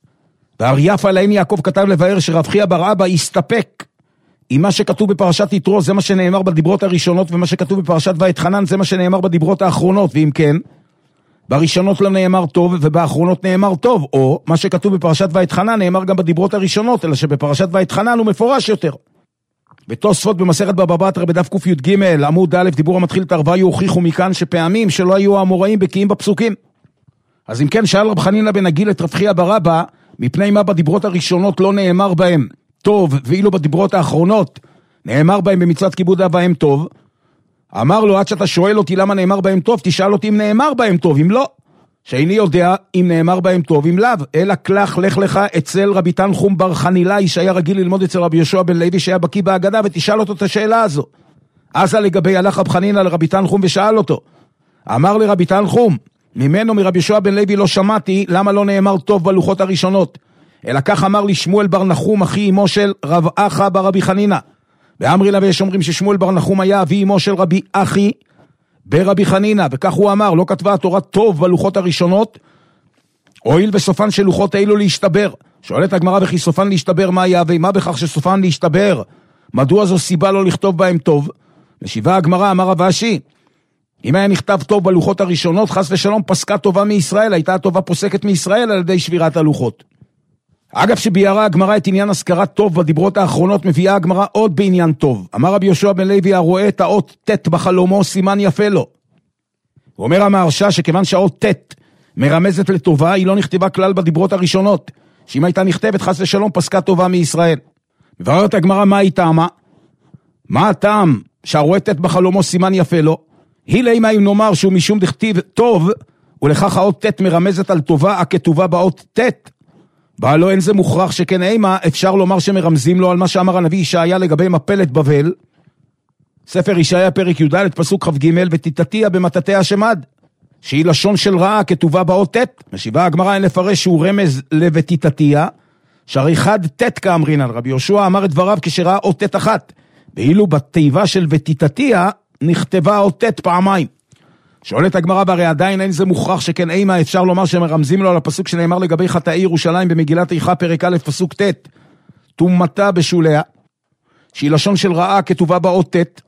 S3: והאריף עליני יעקב כתב לבאר שרב חייא בר אבא הסתפק עם מה שכתוב בפרשת יתרו, זה מה שנאמר בדיברות הראשונות, ומה שכתוב בפרשת ואתחנן זה מה שנאמר בדיברות האחרונות, ואם כן, בראשונות לא נאמר טוב ובאחרונות נאמר טוב, או מה שכתוב בפרשת ואתחנן נאמר גם בדיברות הראשונות, אלא שבפרשת ואתחנן הוא מפורש יותר. בתוספות במסכת בבא בתרא בדף ק"ג עמוד א', דיבור המתחיל תרוויו, הוכיחו מכאן שפעמים שלא היו האמוראים בקיאים בפסוקים. אז אם כן, שאל רב חנינא בן עגיל את רב חייא בר אבא, מפני מה בדיברות הראשונות לא נאמר בהם טוב, ואילו בדיברות האחרונות נאמר בהם במצוות כיבוד אב ואם טוב. אמר לו, עד שאתה שואל אותי למה נאמר בהם טוב, תשאל אותי אם נאמר בהם טוב, אם לא, שאיני יודע אם נאמר בהם טוב, אם לאו, אלא כלך לך לך אצל רבי תנחום בר חנילאי, שהיה רגיל ללמוד אצל רבי יהושע בן לוי, שהיה בקיא בהגדה, ותשאל אותו את השאלה הזו. אז לגבי הלך רב חנינא לרבי תנחום ושאל אותו. אמר לרבי תנחום, ממנו מרבי יהושע בן לוי לא שמעתי למה לא נאמר טוב בלוחות הראשונות, אלא כך אמר לי שמואל בר נחום, אחי אמו של רב אחא בר רבי חנינא. ואמרי לה, ויש אומרים ששמואל בר נחום היה אבי אמו של רבי אחי ברבי חנינא, וכך הוא אמר, לא כתבה התורה טוב בלוחות הראשונות, הואיל וסופן של לוחות האלו להשתבר. שואלת הגמרא, וכי סופן להשתבר מה היה, ומה בכך שסופן להשתבר? מדוע זו סיבה לא לכתוב בהם טוב? משיבה הגמרא, אמר רב אשי, אם היה נכתב טוב בלוחות הראשונות, חס ושלום פסקה טובה מישראל, הייתה הטובה פוסקת מישראל על ידי שבירת הלוחות. אגב שביארה הגמרא את עניין הזכרת טוב בדיברות האחרונות, מביאה הגמרא עוד בעניין טוב. אמר רבי יהושע בן לוי, הרואה את האות ט' בחלומו סימן יפה לו. הוא אומר המהרש"א שכיוון שהאות ט' מרמזת לטובה, היא לא נכתבה כלל בדיברות הראשונות, שאם הייתה נכתבת חס ושלום פסקה טובה מישראל. מבררת הגמרא מה היא טעמה? מה הטעם שהרואה תת בחלומו סימן יפה לו? הילי מה אם נאמר שהוא משום דכתיב טוב, ולכך האות תת מרמזת על טובה הכתובה באות תת. בעלו אין זה מוכרח שכן אימה אפשר לומר שמרמזים לו על מה שאמר הנביא ישעיה לגבי מפלת בבל. ספר ישעיה פרק י"ד פסוק כ"ג, ותיתתיה במטתיה שמד, שהיא לשון של רעה כתובה באות תת. משיבה הגמרא אין לפרש שהוא רמז לבתיתתיה, שהרי חד תת כאמרינן. רבי יהושע אמר את דבריו כשראה אות תת אחת, ואילו בתיבה של ותיתתיה נכתבה אות תת פעמיים. שואלת הגמרא, והרי עדיין אין זה מוכרח שכן אימה אפשר לומר שמרמזים לו על הפסוק שנאמר לגבי חטאי ירושלים במגילת איכה פרק א' פסוק ת', תומתה בשוליה, שהיא לשון של רעה כתובה באות ת',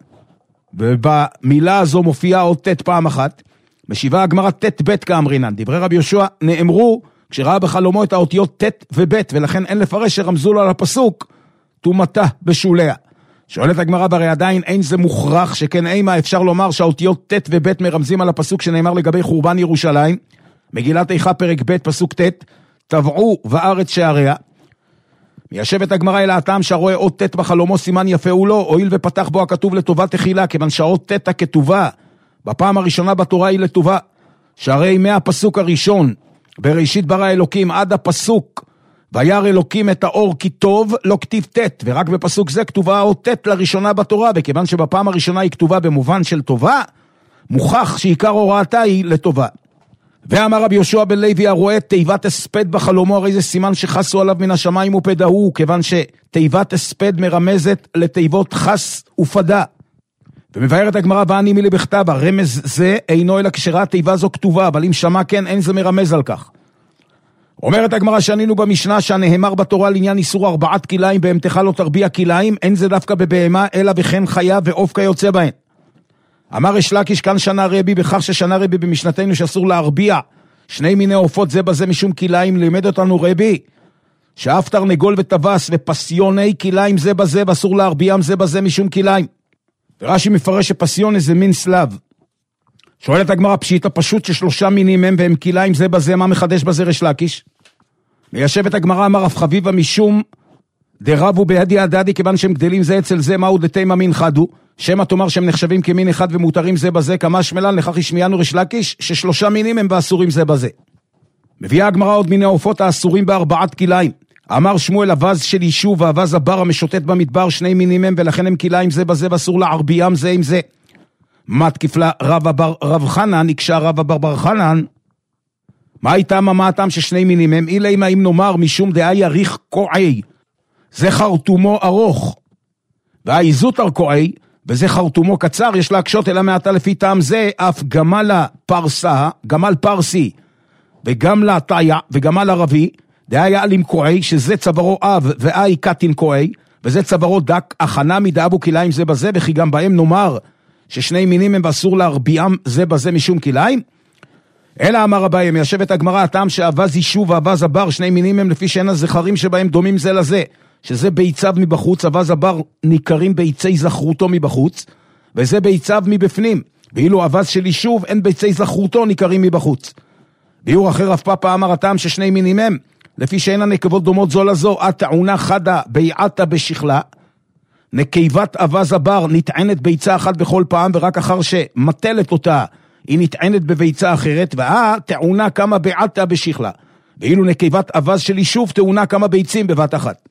S3: ובמילה הזו מופיעה אות ת' פעם אחת. משיבה הגמרא ת' ב' כאמרינן. דברי רבי יהושע נאמרו כשראה בחלומו את האותיות ת' וב', ולכן אין לפרש שרמזו לו על הפסוק תומתה בשוליה. שואלת הגמרא, והרי עדיין אין זה מוכרח שכן אימה אפשר לומר שהאותיות ת' וב' מרמזים על הפסוק שנאמר לגבי חורבן ירושלים, מגילת איכה פרק ב' פסוק ת', טבעו וארץ שעריה. מיישבת הגמרא אל הטעם שהרואה אות ת' בחלומו סימן יפה הוא לא, הואיל ופתח בו הכתוב לטובה תחילה, כיוון שהאות ת' הכתובה בפעם הראשונה בתורה היא לטובה, שהרי מהפסוק הראשון בראשית ברא אלוקים עד הפסוק וירא אלוקים את האור כי טוב, לא כתיב ת', ורק בפסוק זה כתובה האות ת' לראשונה בתורה, וכיוון שבפעם הראשונה היא כתובה במובן של טובה, מוכח שעיקר הוראתה היא לטובה. ואמר רבי יהושע בן לוי, הרואה תיבת הספד בחלומו, הרי זה סימן שחסו עליו מן השמיים ופדהו, כיוון שתיבת הספד מרמזת לתיבות חס ופדה. ומבארת הגמרא, ואני מילי בכתב, הרמז זה אינו אלא כשראה תיבה זו כתובה, אבל אם שמע כן אין זה מרמז על כך. אומרת הגמרא, שענינו במשנה שהנאמר בתורה לעניין איסור 4 כליים בהמתך לא תרביע כליים, אין זה דווקא בבהמה אלא וכן חיה ועוף כיוצא בהן. אמר ריש לקיש, כאן שנה רבי בכך ששנה רבי במשנתנו שאסור להרביע 2 מיני עופות זה בזה משום כליים. לימד אותנו רבי שאף תרנגול וטווס ופסיוני כליים זה בזה ואסור להרביעם זה בזה משום כליים. ורש"י מפרש שפסיון זה מין סלב. שואלת הגמרא, פשיטא פשוט ש3 מינים הם והם כליים זה בזה, מה מחדש בזה ריש לקיש? מיישבת הגמרא, אמר רב חביבה משום דרבו בידי הדדי, כיוון שהם גדלים זה אצל זה, מהו דתימה מין חדו, שמא תאמר שהם נחשבים כמין אחד ומותרים זה בזה, כמה שמלן לכך השמיענו ריש לקיש ש3 מינים הם ואסורים זה בזה. מביאה הגמרא עוד מיני עופות האסורים ב4 כליים. אמר שמואל, אבז של יישוב ואבז הבר המשוטט במדבר 2 מינים הם, ולכן הם כליים זה בזה ואסור להרביעם זה עם זה. מה תקיפלה רב חנן, נקשה רב הבר בר חנן, מה איתם מה הטעם ש2 מינים הם? אילי מה אם נאמר משום דעה יריך קועי, זה חרטומו ארוך, והאיזוטר קועי, וזה חרטומו קצר, יש להקשות אלא מעתה לפי טעם זה, אף גמל פרסה, גמל פרסי, וגמל תאיה, וגמל ערבי, דעה יעלים קועי, שזה צווארו אב, ואי קטין קועי, וזה צווארו דק, הכנה מדאבו כליים זה בזה, וכי גם בהם נאמר, ש2 מינים הם ואסור להרביעם זה בזה משום כליים. אלא אמר רבי, מיישבת הגמרא, הטעם שאבז יישוב ואבז הבר 2 מינים הם לפי שאין הזכרים שבהם דומים זה לזה, שזה ביציו מבחוץ, אבז הבר ניכרים ביצי זכרותו מבחוץ, וזה ביציו מבפנים, ואילו אבז של יישוב אין ביצי זכרותו ניכרים מבחוץ. ביור אחר רב פאפא אמר, הטעם ש2 מינים הם לפי שאין הנקבות דומות זו לזו, הטעונה חדה ביעתה בשכלה, נקבת אבז הבר נטענת ביצה אחת בכל פעם, ורק אחר שמטלת אותה היא נטענת בביצה אחרת, טעונה כמה ביעתה בשכלה, ואילו נקבת אבז של יישוב טעונה כמה ביצים בבת אחת.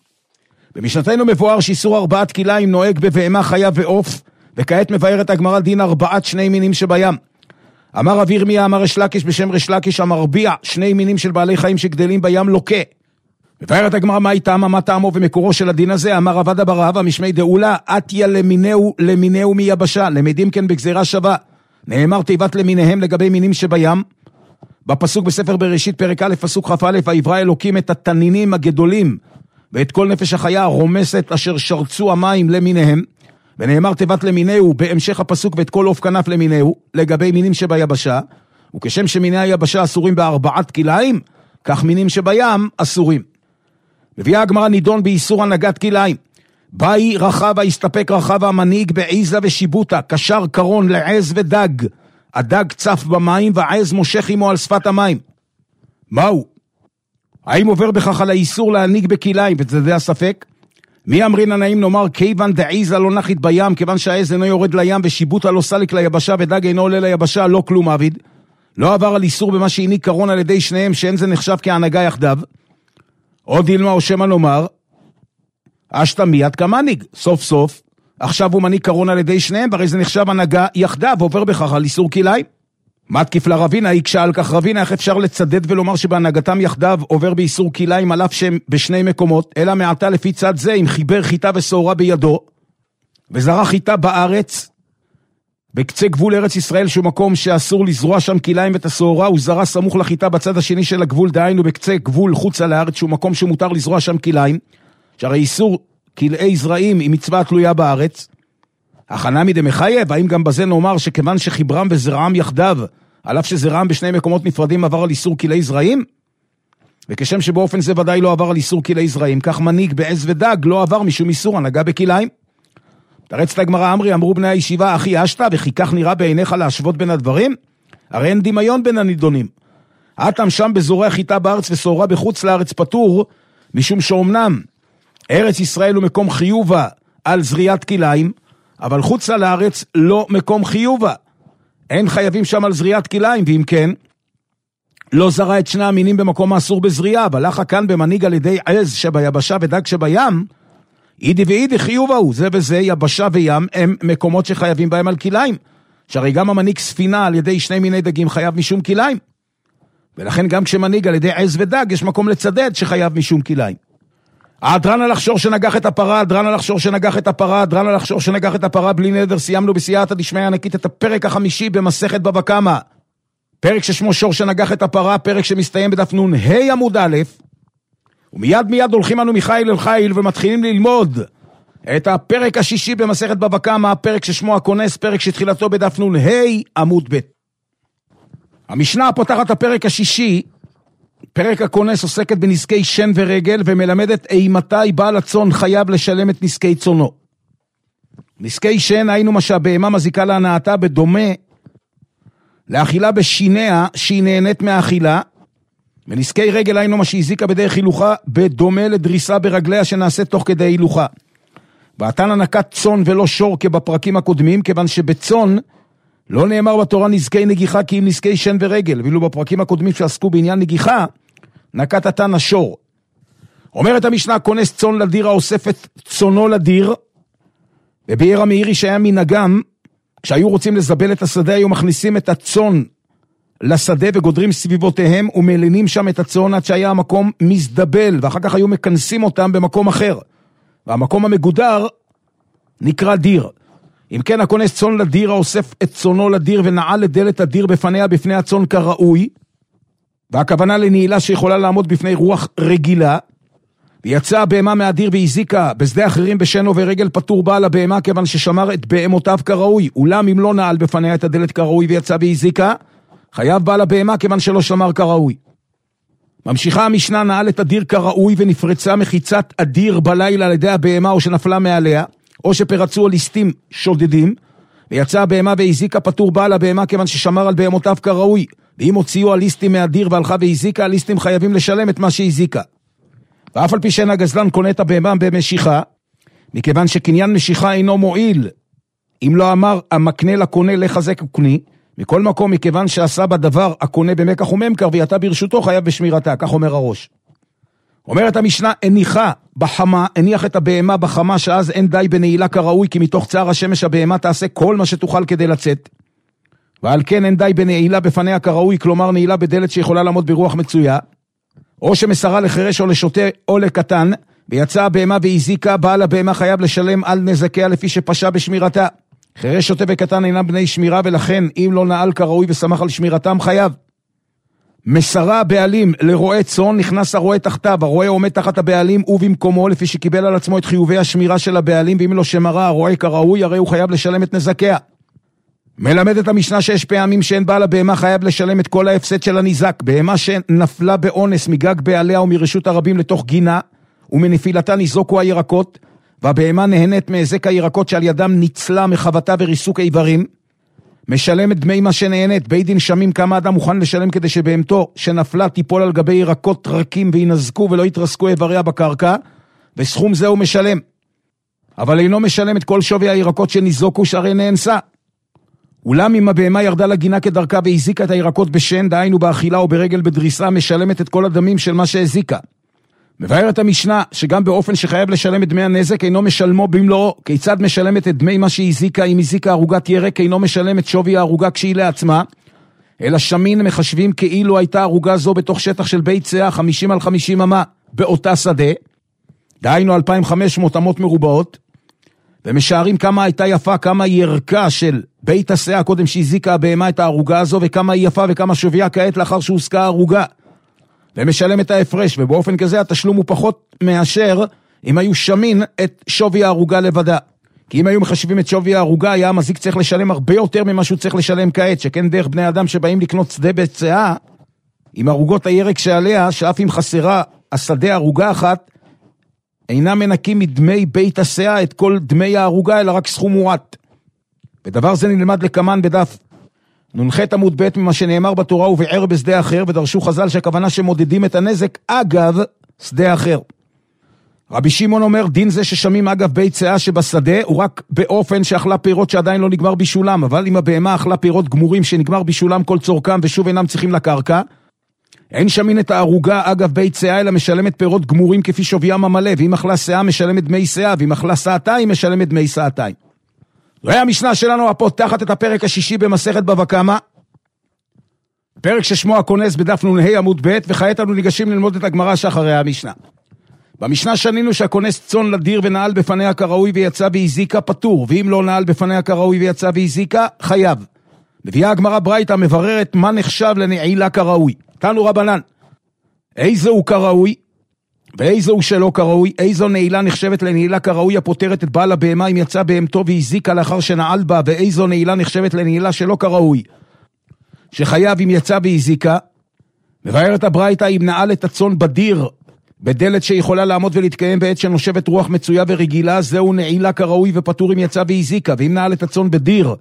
S3: במשנתנו מבואר שאיסור 4 כליים נוהג בבהמה חיה ועוף, וכעת מבארת הגמרא דין 4 2 מינים שבים. אמר רב ירמיה, אמר ריש לקיש בשם ריש לקיש, המרביע 2 מינים של בעלי חיים שגדלים בים לוקה. מבארת הגמרא, מה איתם, מה טעמו ומקורו של הדין הזה? אמר רב עדה בר אבא משמי דאולה, אתיה למינהו מיבשה, למדים כן בגזירה שווה. נאמר תיבת למיניהם לגבי מינים שבים, בפסוק בספר בראשית פרק א' פסוק כ"א, ויברא אלוקים את התנינים הגדולים ואת כל נפש החיה הרומסת אשר שרצו המים למיניהם, ונאמר תיבת למינהו בהמשך הפסוק ואת כל עוף כנף למינהו לגבי מינים שביבשה, וכשם שמיני היבשה אסורים ב4 כליים, כך מינים שבים אסורים. מביאה הגמרא נידון באיסור הנהגת כליים. באי רחב הסתפק רחב המנהיג בעיזה ושיבוטה, קשר קרון לעז ודג, הדג צף במים והעז מושך עמו על שפת המים. מהו? האם עובר בכך על האיסור להנהיג בכליים? וזה הספק. מי אמרין הנעים נאמר, כיוון דעיזה לא נחית בים, כיוון שהעז אינו יורד לים, ושיבוטה לא סליק ליבשה, ודג אינו עולה ליבשה, לא כלום עביד. לא עבר על איסור במה שהעניק קרון על ידי שניהם, שאין זה נחשב כהנהגה יחדיו. עוד דילמה או שמה נאמר, אשתה מיד כמניג, סוף סוף, עכשיו הוא מניק קרון על ידי שניהם, והרי זה נחשב הנהגה יחדיו, ועובר בכך על איסור כליים. מה תקיף לרבינה, הקשה על כך רבינה, איך אפשר לצדד ולומר שבהנהגתם יחדיו עובר באיסור כליים, על אף שהם בשני מקומות, אלא מעתה לפי צד זה, אם חיבר חיטה וסעורה בידו, וזרע חיטה בארץ, בקצה גבול ארץ ישראל, שהוא מקום שאסור לזרוע שם כליים ואת הסעורה, הוא זרע סמוך לחיטה בצד השני של הגבול, דהיינו בקצה גבול חוצה לארץ, שהוא מקום שמותר לזרוע שם כליים, שהרי איסור כלאי זרעים היא מצווה תלויה בארץ, הכנה מדמחייב, האם גם בזה נאמר שכיוון שחיברם וזרעם יחדיו, על אף שזרעם בשני מקומות נפרדים עבר על איסור כלאי זרעים? וכשם שבאופן זה ודאי לא עבר על איסור כלאי זרעים, כך מנהיג בעז ודג לא עבר משום איסור הנהגה בכליים. תרץ לגמרא אמרי, אמרו בני הישיבה, אחי אשתה, וכי כך נראה בעיניך להשוות בין הדברים? הרי אין דמיון בין הנידונים. אתם שם בזורע חיטה בארץ וסעורה בחוץ לארץ פטור, משום שאומנם ארץ ישראל הוא מקום חיובה על זריעת כליים, אבל חוץ לארץ לא מקום חיובה. אין חייבים שם על זריעת כליים, ואם כן, לא זרע את שני המינים במקום האסור בזריעה, אבל לך כאן במנהיג על ידי עז שביבשה ודג שבים, אידי ואידי חיובה הוא, זה וזה, יבשה וים, הם מקומות שחייבים בהם על כליים, שהרי גם המנהיג ספינה על ידי שני מיני דגים חייב משום כליים, ולכן גם כשמנהיג על ידי עז ודג, יש מקום לצדד שחייב משום כליים. הדרנה לחשור שנגח את הפרה, הדרנה לחשור שנגח את הפרה, הדרנה לחשור שנגח את הפרה, בלי נדר, סיימנו בסייעתא דשמיא ענקית את הפרק החמישי במסכת בבא קמא. פרק ששמו שור שנגח את הפרה, פרק שמסתיים בדף נ"ה עמוד א', ומיד הולכים אנו מחיל אל חיל ומתחילים ללמוד את הפרק השישי במסכת בבא קמא, פרק ששמו הכונס, פרק שתחילתו בדף נ"ה עמוד ב'. המשנה פותחת הפרק השישי, פרק הכונס, עוסקת בנזקי שן ורגל, ומלמדת מתי בעל הצאן חייב לשלם את נזקי צאנו. נזקי שן היינו מה שהבהמה מזיקה להנאתה, בדומה לאכילה בשיניה שהיא נהנית מהאכילה, ונזקי רגל היינו מה שהזיקה בדרך הילוכה, בדומה לדריסה ברגליה שנעשית תוך כדי הילוכה. ועתן הנקת צאן ולא שור כבפרקים הקודמים, כיוון שבצאן לא נאמר בתורה נזקי נגיחה כי אם נזקי שן ורגל, ואילו בפרקים הקודמים שעסקו בעניין נגיחה, נקת התן השור. אומרת המשנה, כונס צאן לדיר האוסף את צאנו לדיר, וביער המאירי שהיה מנהגם, כשהיו רוצים לזבל את השדה, היו מכניסים את הצאן לשדה וגודרים סביבותיהם, ומלינים שם את הצאן עד שהיה המקום מזדבל, ואחר כך היו מכנסים אותם במקום אחר. והמקום המגודר נקרא דיר. אם כן, הכונס צאן לדיר, האוסף את צאנו לדיר ונעל לדלת הדיר בפניה בפני הצאן כראוי, והכוונה לנעילה שיכולה לעמוד בפני רוח רגילה, ויצאה הבהמה מהדיר והזיקה בשדה אחרים בשנו ורגל פטור בעל הבהמה, כיוון ששמר את בהמותיו כראוי, אולם אם לא נעל בפניה את הדלת כראוי ויצאה והזיקה, חייב בעל הבהמה כיוון שלא שמר כראוי. ממשיכה המשנה, נעל את הדיר כראוי ונפרצה מחיצת הדיר בלילה על ידי הבהמה או שנפלה מעליה, או שפרצו ליסטים שודדים, ויצאה הבהמה והזיקה פטור בעל הבהמה כיוון ששמר על בהמותיו כראוי, ואם הוציאו הליסטים מהדיר והלכה והזיקה, הליסטים חייבים לשלם את מה שהזיקה. ואף על פי שאין הגזלן קונה את הבהמה במשיכה, מכיוון שקניין משיכה אינו מועיל, אם לא אמר המקנה לקונה לחזק וקני, מכל מקום מכיוון שעשה בדבר הקונה במקח וממכר, ויתה ברשותו חייב בשמירתה, כך אומר הראש. אומרת המשנה, הניחה בחמה, הניח את הבהמה בחמה, שאז אין די בנעילה כראוי, כי מתוך צער השמש הבהמה תעשה כל מה שתוכל כדי לצאת. ועל כן אין די בנעילה בפניה כראוי, כלומר נעילה בדלת שיכולה לעמוד ברוח מצויה, או שמסרה לחרש או לשוטה או לקטן, ויצאה הבהמה והזיקה, בעל הבהמה חייב לשלם על נזקיה לפי שפשע בשמירתה. חרש, שוטה וקטן אינם בני שמירה, ולכן אם לא נעל כראוי ושמח על שמירתם חייב. מסרה הבעלים לרועה צאן, נכנס הרועה תחתיו, הרועה עומד תחת הבעלים ובמקומו, לפי שקיבל על עצמו את חיובי השמירה של הבעלים, ואם לא שמרה הרועה כראוי, הרי הוא חייב לשלם את נזקיה. מלמדת המשנה שיש פעמים שאין בעל הבהמה חייב לשלם את כל ההפסד של הניזק. בהמה שנפלה באונס מגג בעליה או מרשות הרבים לתוך גינה, ומנפילתה ניזוקו הירקות, והבהמה נהנית מהזק הירקות שעל ידם ניצלה מחבטה וריסוק איברים, משלמת דמי מה שנהנית. בית דין שמים כמה אדם מוכן לשלם כדי שבהמתו שנפלה תיפול על גבי ירקות רכים וינזקו ולא יתרסקו איבריה בקרקע, וסכום זה הוא משלם. אבל אינו משלם את כל שווי הירקות שניזוקו שהרי נאנסה. אולם אם הבהמה ירדה לגינה כדרכה והזיקה את הירקות בשן, דהיינו באכילה או ברגל בדריסה, משלמת את כל הדמים של מה שהזיקה. מבארת המשנה שגם באופן שחייב לשלם את דמי הנזק אינו משלמו במלואו. כיצד משלמת את דמי מה שהזיקה? אם הזיקה ערוגת ירק אינו משלם את שווי הערוגה כשהיא לעצמה, אלא שמין מחשבים כאילו הייתה ערוגה זו בתוך שטח של בית צאה 50 על 50 אמה באותה שדה, דהיינו 2500 אמות מרובעות, ומשערים כמה הייתה יפה, כמה ירקה של בית השאה קודם שהזיקה הבהמה את הערוגה הזו, וכמה היא יפה וכמה שוויה כעת לאחר שהוסקה הערוגה. ומשלם את ההפרש, ובאופן כזה התשלום הוא פחות מאשר אם היו שמין את שווי הערוגה לבדה. כי אם היו מחשבים את שווי הערוגה, היה המזיק צריך לשלם הרבה יותר ממה שהוא צריך לשלם כעת, שכן דרך בני אדם שבאים לקנות שדה בצאה, עם ערוגות הירק שעליה, שאף אם חסרה השדה ערוגה אחת, אינם מנקים מדמי בית השאה את כל דמי הערוגה, אלא רק סכום מועט. ודבר זה נלמד לקמן בדף נ"ח עמוד ב' ממה שנאמר בתורה ובער בשדה אחר, ודרשו חז"ל שהכוונה שמודדים את הנזק אגב שדה אחר. רבי שמעון אומר, דין זה ששמים אגב בית שאה שבשדה הוא רק באופן שאכלה פירות שעדיין לא נגמר בישולם, אבל אם הבהמה אכלה פירות גמורים שנגמר בישולם כל צורכם ושוב אינם צריכים לקרקע, אין שמין את הערוגה אגב בית שאה אלא משלמת פירות גמורים כפי שוויים המלא, ואם אכלה שאה משלמת דמי שאה, ואם אכלה שעתיים משלמת דמי שעתיים. זוהי המשנה שלנו הפותחת את הפרק השישי במסכת בבא קמא, פרק ששמו הכונס בדף נ"ה עמוד ב', וכעת אנו ניגשים ללמוד את הגמרא שאחרי המשנה. במשנה שנינו שהכונס צאן לדיר ונעל בפניה כראוי ויצא והזיקה פטור, ואם לא נעל בפניה כראוי ויצא והזיקה חייב. מביאה הגמרא ברייתא מבררת מה נחשב לנעילה כראוי. תנו רבנן, איזה הוא כראוי ואיזה הוא שלא כראוי? איזו נעילה נחשבת לנעילה כראוי הפותרת את בעל הבהמה אם יצא בהמתו והזיקה לאחר שנעל בה, ואיזו נעילה נחשבת לנעילה שלא כראוי שחייב אם יצא והזיקה? מבארת הברייתא, אם נעל את הצאן בדיר בדלת שיכולה לעמוד ולהתקיים בעת שנושבת רוח מצויה ורגילה, זהו נעילה כראוי ופטור אם יצא והזיקה. ואם נעל את הצאן בדיר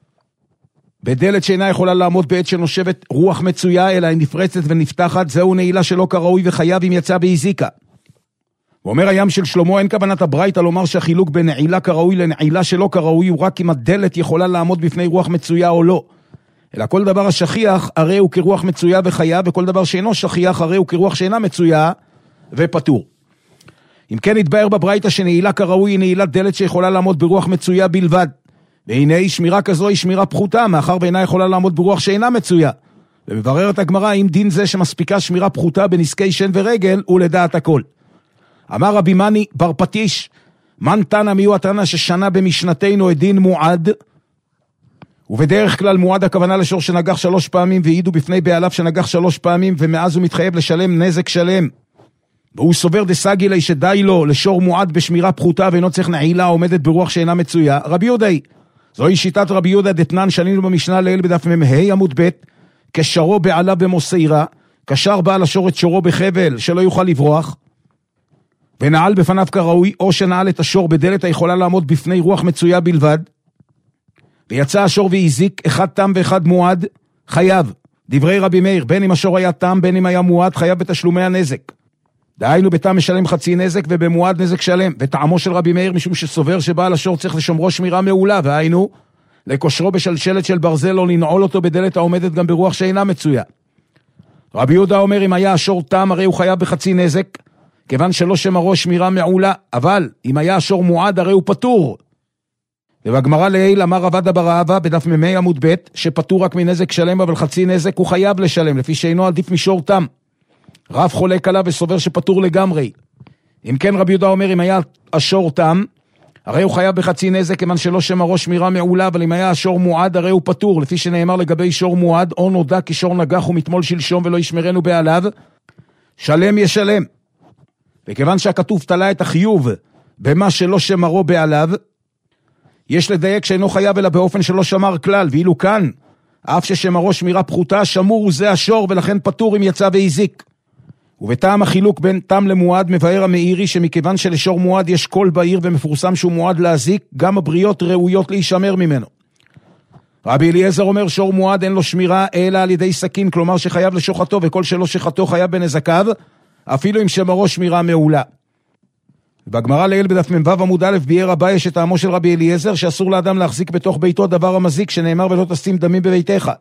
S3: בדלת שאינה יכולה לעמוד בעת שנושבת רוח מצויה אלא היא נפרצת ונפתחת, זהו נעילה שלא כראוי וחייב אם יצא והזיקה. ואומר הים של שלמה, אין כוונת הברייתא לומר שהחילוק בין נעילה כראוי לנעילה שלא כראוי הוא רק אם הדלת יכולה לעמוד בפני רוח מצויה או לא, אלא כל דבר השכיח הרי הוא כרוח מצויה וחייב, וכל דבר שאינו שכיח הרי הוא כרוח שאינה מצויה ופטור. אם כן התבאר בברייתא שנעילה כראוי היא נעילת דלת שיכולה לעמוד ברוח מצויה בלבד, והנה שמירה כזו היא שמירה פחותה, מאחר ואינה יכולה לעמוד ברוח שאינה מצויה. ומבררת הגמרא, אם דין זה שמספיקה שמירה פחותה בנזקי שן ורגל, הוא לדעת הכל. אמר רבי מני בר פטיש, מן תנא מיהו התנא ששנה במשנתנו את דין מועד, ובדרך כלל מועד הכוונה לשור שנגח 3 פעמים, והעידו בפני בעליו שנגח 3 פעמים, ומאז הוא מתחייב לשלם נזק שלם. והוא סובר דסגי לי שדי לו לשור מועד בשמירה פחותה ואינו צריך נעילה עומדת ברוח שאינה מצויה. רבי יהודאי, זוהי שיטת רבי יהודה דתנן שנינו במשנה לעיל בדף מ"ה עמוד ב', כשרו בעלה במוסעירה, קשר בעל השור את שורו בחבל שלא יוכל לברוח, ונעל בפניו כראוי, או שנעל את השור בדלת היכולה לעמוד בפני רוח מצויה בלבד, ויצא השור והזיק, אחד תם ואחד מועד, חייב. דברי רבי מאיר, בין אם השור היה תם בין אם היה מועד, חייב בתשלומי הנזק. דהיינו בתם משלם חצי נזק ובמועד נזק שלם. וטעמו של רבי מאיר משום שסובר שבעל השור צריך לשומרו שמירה מעולה, והיינו לקושרו בשלשלת של ברזל או לנעול אותו בדלת העומדת גם ברוח שאינה מצויה. רבי יהודה אומר, אם היה השור תם הרי הוא חייב בחצי נזק, כיוון שלא שמרו שמירה מעולה, אבל אם היה השור מועד הרי הוא פטור. ובגמרא לעיל אמר רבא בר אהבה בדף מ"ה עמוד ב', שפטור רק מנזק שלם אבל חצי נזק הוא חייב לשלם, לפי שאינו עדיף משור תם. רב חולק עליו וסובר שפטור לגמרי. אם כן רבי יהודה אומר, אם היה השור תם הרי הוא חייב בחצי נזק, כיוון שלא שמרו שמירה מעולה, אבל אם היה השור מועד הרי הוא פטור, לפי שנאמר לגבי שור מועד, או נודע כי שור נגח ומתמול שלשום ולא ישמרנו בעליו, שלם ישלם. וכיוון שהכתוב תלה את החיוב במה שלא שמרו בעליו, יש לדייק שאינו חייב אלא באופן שלא שמר כלל, ואילו כאן, אף ששמרו שמירה פחותה, שמור הוא זה השור, ולכן פטור אם יצא והזיק. ובטעם החילוק בין תם למועד מבאר המאירי, שמכיוון שלשור מועד יש קול בעיר ומפורסם שהוא מועד להזיק, גם הבריות ראויות להישמר ממנו. רבי אליעזר אומר, שור מועד אין לו שמירה אלא על ידי סכין, כלומר שחייב לשוחתו, וכל שלא שחתו חייב בנזקיו, אפילו אם שמרו שמירה מעולה. בגמרא לעיל בדף מ"ו עמוד א' ביאר אביי יש את טעמו של רבי אליעזר שאסור לאדם להחזיק בתוך ביתו דבר המזיק שנאמר ולא תשים דמים בביתך.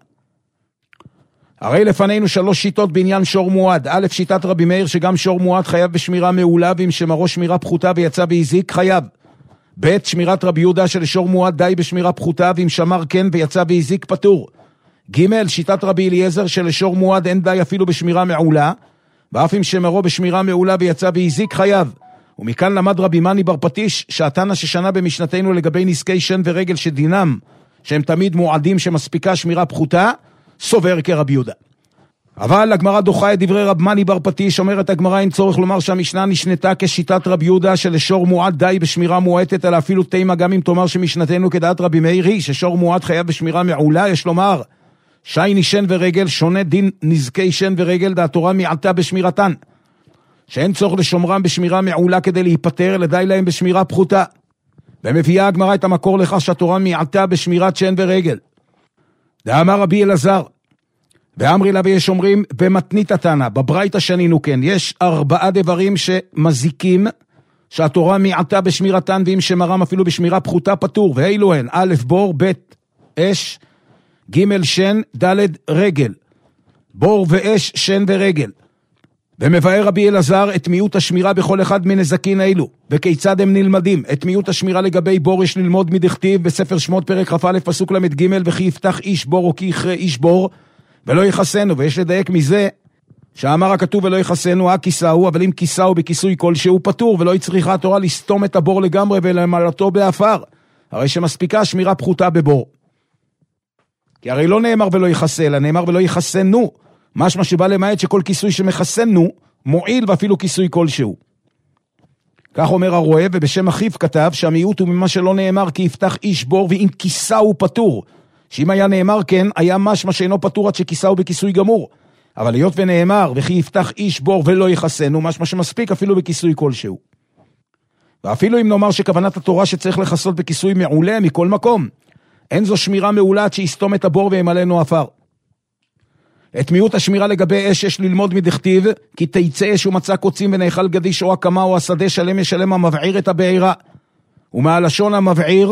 S3: הרי לפנינו 3 שיטות בעניין שור מועד. א', שיטת רבי מאיר שגם שור מועד חייב בשמירה מעולה ואם שמרו שמירה פחותה ויצא והזיק חייב. ב', שמירת רבי יהודה של שור מועד די בשמירה פחותה ואם שמר כן ויצא והזיק פטור. ג', שיטת רבי אליעזר של שור מועד אין די אפילו בשמירה מעולה ואף אם שמרו בשמירה מעולה ויצא והזיק חייב. ומכאן למד רבי מני בר פטיש שהתנא ששנה במשנתנו לגבי נזקי שן ורגל שדינם שהם תמיד מועדים שמספיקה שמירה פחותה סובר כרבי יהודה. אבל הגמרא דוחה את דברי רב מני בר פטיש. אומרת הגמרא אין צורך לומר שהמשנה נשנתה כשיטת רבי יהודה שלשור מועד די בשמירה מועטת אלא אפילו תימה גם אם תאמר שמשנתנו כדעת רבי מאיר היא ששור מועד חייב בשמירה מעולה. יש לומר שייני שן ורגל שונה דין נזקי שן ורגל דעת תורה מעטה בשמירתן שאין צורך לשומרם בשמירה מעולה כדי להיפטר לדי להם בשמירה פחותה. ומביאה הגמרא את המקור לכך שהתורה מעטה בשמירת שן ורגל. דאמר רבי אלעזר ואמרי לה ויש אומרים במתנית התנא בברייתא שנינו כן יש 4 דברים שמזיקים שהתורה מעטה בשמירתן ואם שמרם אפילו בשמירה פחותה פטור ואילו הן א' בור, ב' אש, ג' שן, ד' רגל. בור ואש, שן ורגל. ומבאר רבי אלעזר את מיעוט השמירה בכל אחד מנזקין האלו וכיצד הם נלמדים. את מיעוט השמירה לגבי בור יש ללמוד מדכתיב בספר שמות פרק כ"א פסוק למד ג' וכי יפתח איש בור או כי יכרה איש בור ולא יחסנו. ויש לדייק מזה שאמר הכתוב ולא יחסנו הכיסאו אבל אם כיסאו בכיסוי כלשהו פטור ולא יצריכה התורה לסתום את הבור לגמרי ולמלאתו באפר הרי שמספיקה שמירה פחותה בבור. כי הרי לא נאמר ולא יחסה אלא נאמר ולא יחסנו משמע שבא למעט שכל כיסוי שמחסנו מועיל ואפילו כיסוי כלשהו. כך אומר הרואה ובשם אחיו כתב שהמיעוט הוא ממה שלא נאמר כי יפתח איש בור ואם כיסאו פטור שאם היה נאמר כן היה משמע שאינו פטור עד שכיסאו בכיסוי גמור אבל להיות ונאמר וכי יפתח איש בור ולא יחסנו משמע שמספיק אפילו בכיסוי כלשהו. ואפילו אם נאמר שכוונת התורה שצריך לחסות בכיסוי מעולה מכל מקום אין זו שמירה מעולה עד שיסתום את הבור וימלאנו עפר. את מיעוט השמירה לגבי אש יש ללמוד מדכתיב כי תיצא אש ומצא קוצים ונאכל גדיש או הקמה או השדה שלם ישלם המבעיר את הבעירה. ומהלשון המבעיר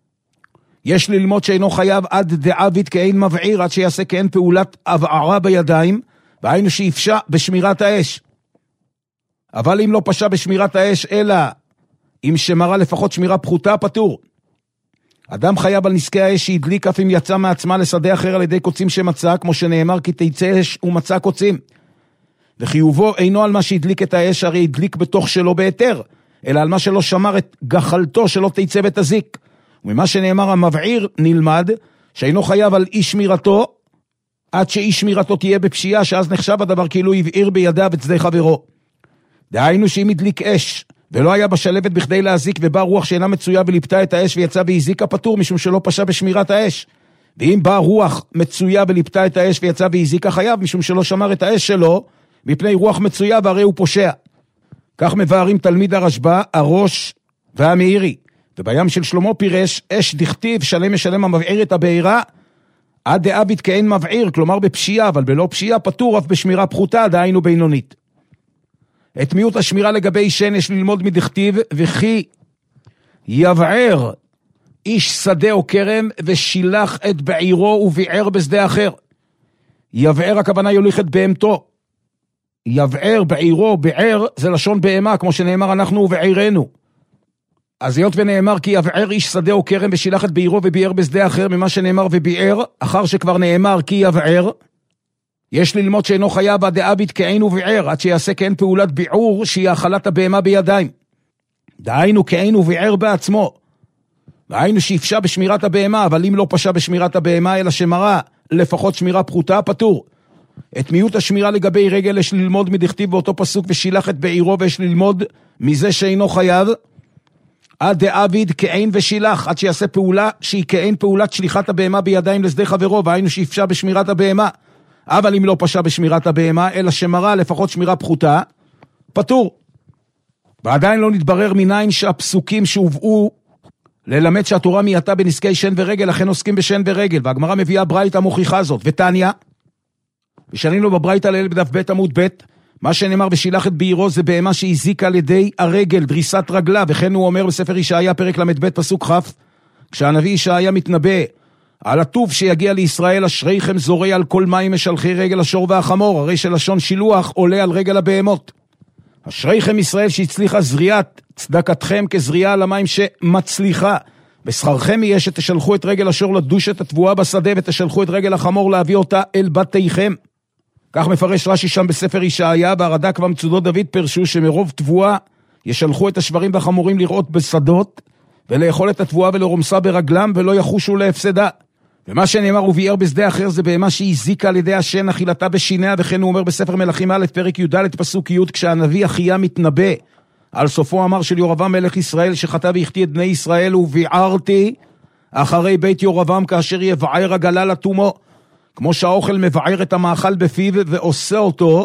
S3: יש ללמוד שאינו חייב עד דעביד כאין מבעיר עד שיעשה כאין פעולת הבערה בידיים והיינו שיפשע בשמירת האש. אבל אם לא פשע בשמירת האש אלא אם שמרה לפחות שמירה פחותה פטור. אדם חייב על נזקי האש שהדליק אף אם יצא מעצמה לשדה אחר על ידי קוצים שמצא, כמו שנאמר כי תיצא אש ומצא קוצים. וחיובו אינו על מה שהדליק את האש, הרי הדליק בתוך שלו ביתר, אלא על מה שלא שמר את גחלתו שלא תיצא ותזיק. וממה שנאמר המבעיר נלמד שאינו חייב על אי שמירתו, עד שאי שמירתו תהיה בפשיעה, שאז נחשב הדבר כאילו הבעיר בידיו את שדה חברו. דהיינו שאם הדליק אש, ולא היה בשלבת בכדי להזיק ובא רוח שאינה מצויה וליפתה את האש ויצא והזיקה פטור משום שלא פשע בשמירת האש. ואם בא רוח מצויה וליפתה את האש ויצא והזיקה חייב משום שלא שמר את האש שלו מפני רוח מצויה והרי הוא פושע. כך מבארים תלמיד הרשב"א, הראש והמאירי. ובים של שלמה פירש אש דכתיב שלם משלם המבעיר את הבעירה עד דעביד כאין מבעיר, כלומר בפשיעה, אבל בלא פשיעה פטור אף בשמירה פחותה, דהיינו בינונית. את מיעוט השמירה לגבי שן יש ללמוד מדכתיב וכי יבער איש שדה או כרם ושילח את בעירו וביער בשדה אחר. יבער הכוונה יוליך את בהמתו. יבער בעירו ביער זה לשון בהמה כמו שנאמר אנחנו ובעירנו. אז היות ונאמר כי יבער איש שדה או כרם ושילח את בעירו וביער בשדה אחר ממה שנאמר וביער אחר שכבר נאמר כי יבער יש ללמוד שאינו חייב עד דעביד כאין וביער, עד שיעשה כאין פעולת ביעור שהיא האכלת הבהמה בידיים. דהיינו כאין וביער בעצמו. דהיינו שיפשע בשמירת הבהמה, אבל אם לא פשע בשמירת הבהמה אלא שמרה לפחות שמירה פחותה פטור. את מיעוט השמירה לגבי רגל יש ללמוד מדכתיב באותו פסוק ושילח את בעירו ויש ללמוד מזה שאינו חייב עד דעביד כאין ושילח, עד שיעשה פעולה שהיא כאין פעולת שליחת הבהמה בידיים לשדה חברו, והיינו שיפשע בשמירת הבהמה. אבל אם לא פשע בשמירת הבהמה, אלא שמרה לפחות שמירה פחותה, פטור. ועדיין לא נתברר מניין שהפסוקים שהובאו ללמד שהתורה מייתה בנזקי שן ורגל, לכן עוסקים בשן ורגל, והגמרא מביאה ברייתא מוכיחה זאת. ותניא, ושנינו בברייתא לעיל בדף ב' עמוד ב', מה שנאמר ושילח את בעירו זה בהמה שהזיקה על ידי הרגל, דריסת רגלה, וכן הוא אומר בספר ישעיה פרק ל"ב פסוק כ', כשהנביא ישעיה מתנבא על הטוב שיגיע לישראל, אשריכם זורע על כל מים משלחי רגל השור והחמור, הרי שלשון שילוח עולה על רגל הבהמות. אשריכם ישראל שהצליחה זריעת צדקתכם כזריעה על המים שמצליחה, בשכרכם יהיה שתשלחו את רגל השור לדוש את התבואה בשדה, ותשלחו את רגל החמור להביא אותה אל בתיכם. כך מפרש רש"י שם בספר ישעיה, והרד"ק ומצודות דוד פרשו שמרוב תבואה ישלחו את השברים והחמורים לראות בשדות, ולאכול את התבואה ולרומסה ברגלם, ולא יחושו להפסדה. ומה שנאמר וביער בשדה אחר זה בהמה שהזיקה על ידי השן אכילתה בשיניה, וכן הוא אומר בספר מלכים א' פרק י"ד פסוק י', כשהנביא אחיה מתנבא על סופו אמר של ירבעם מלך ישראל שחטא והחטיא את בני ישראל, וביערתי אחרי בית ירבעם כאשר יבער עגלה לתומו, כמו שהאוכל מבער את המאכל בפיו ועושה אותו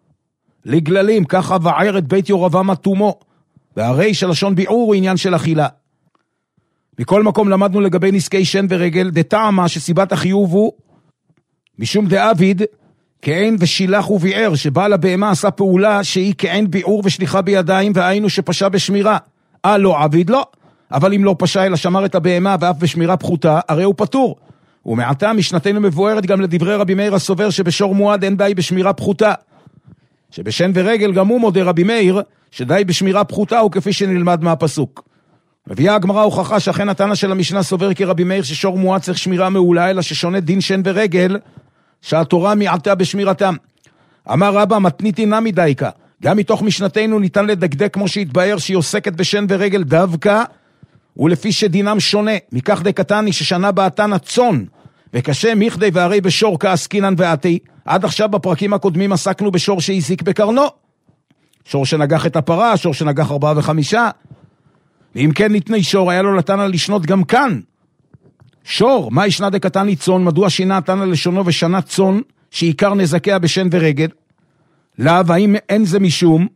S3: לגללים, ככה בער את בית ירבעם התומו, והרי שלשון ביעור הוא עניין של אכילה. מכל מקום למדנו לגבי נזקי שן ורגל, דטעמה שסיבת החיוב הוא משום דאביד כעין ושילח וביער, שבעל הבהמה עשה פעולה שהיא כעין ביעור ושליחה בידיים, והיינו שפשע בשמירה. לא עביד לא, אבל אם לא פשע אלא שמר את הבהמה ואף בשמירה פחותה, הרי הוא פטור. ומעתה משנתנו מבוארת גם לדברי רבי מאיר הסובר שבשור מועד אין די בשמירה פחותה, שבשן ורגל גם הוא מודה רבי מאיר שדי בשמירה פחותה, הוא כפי שנלמד מהפסוק. מביאה הגמרא הוכחה שאכן התנא של המשנה סובר כרבי מאיר ששור מועד צריך שמירה מעולה, אלא ששונה דין שן ורגל שהתורה מעטה בשמירתם. אמר רבא מתניתי נמי דייקה, גם מתוך משנתנו ניתן לדקדק כמו שהתבאר שהיא עוסקת בשן ורגל דווקא, ולפי שדינם שונה, מכך דקתני ששנה בעתן הצון, וקשה מכדי והרי בשור כעסקינן ועתי. עד עכשיו בפרקים הקודמים עסקנו בשור שהזיק בקרנו, שור שנגח את הפרה, שור שנגח 4 ו5, ואם כן נתני שור היה לו לתנא לשנות גם כאן. שור, מה ישנה דקתני צון, מדוע שינה התנא לשונו ושנה צון, שעיקר נזקיה בשן ורגל? לאו, האם אין זה משום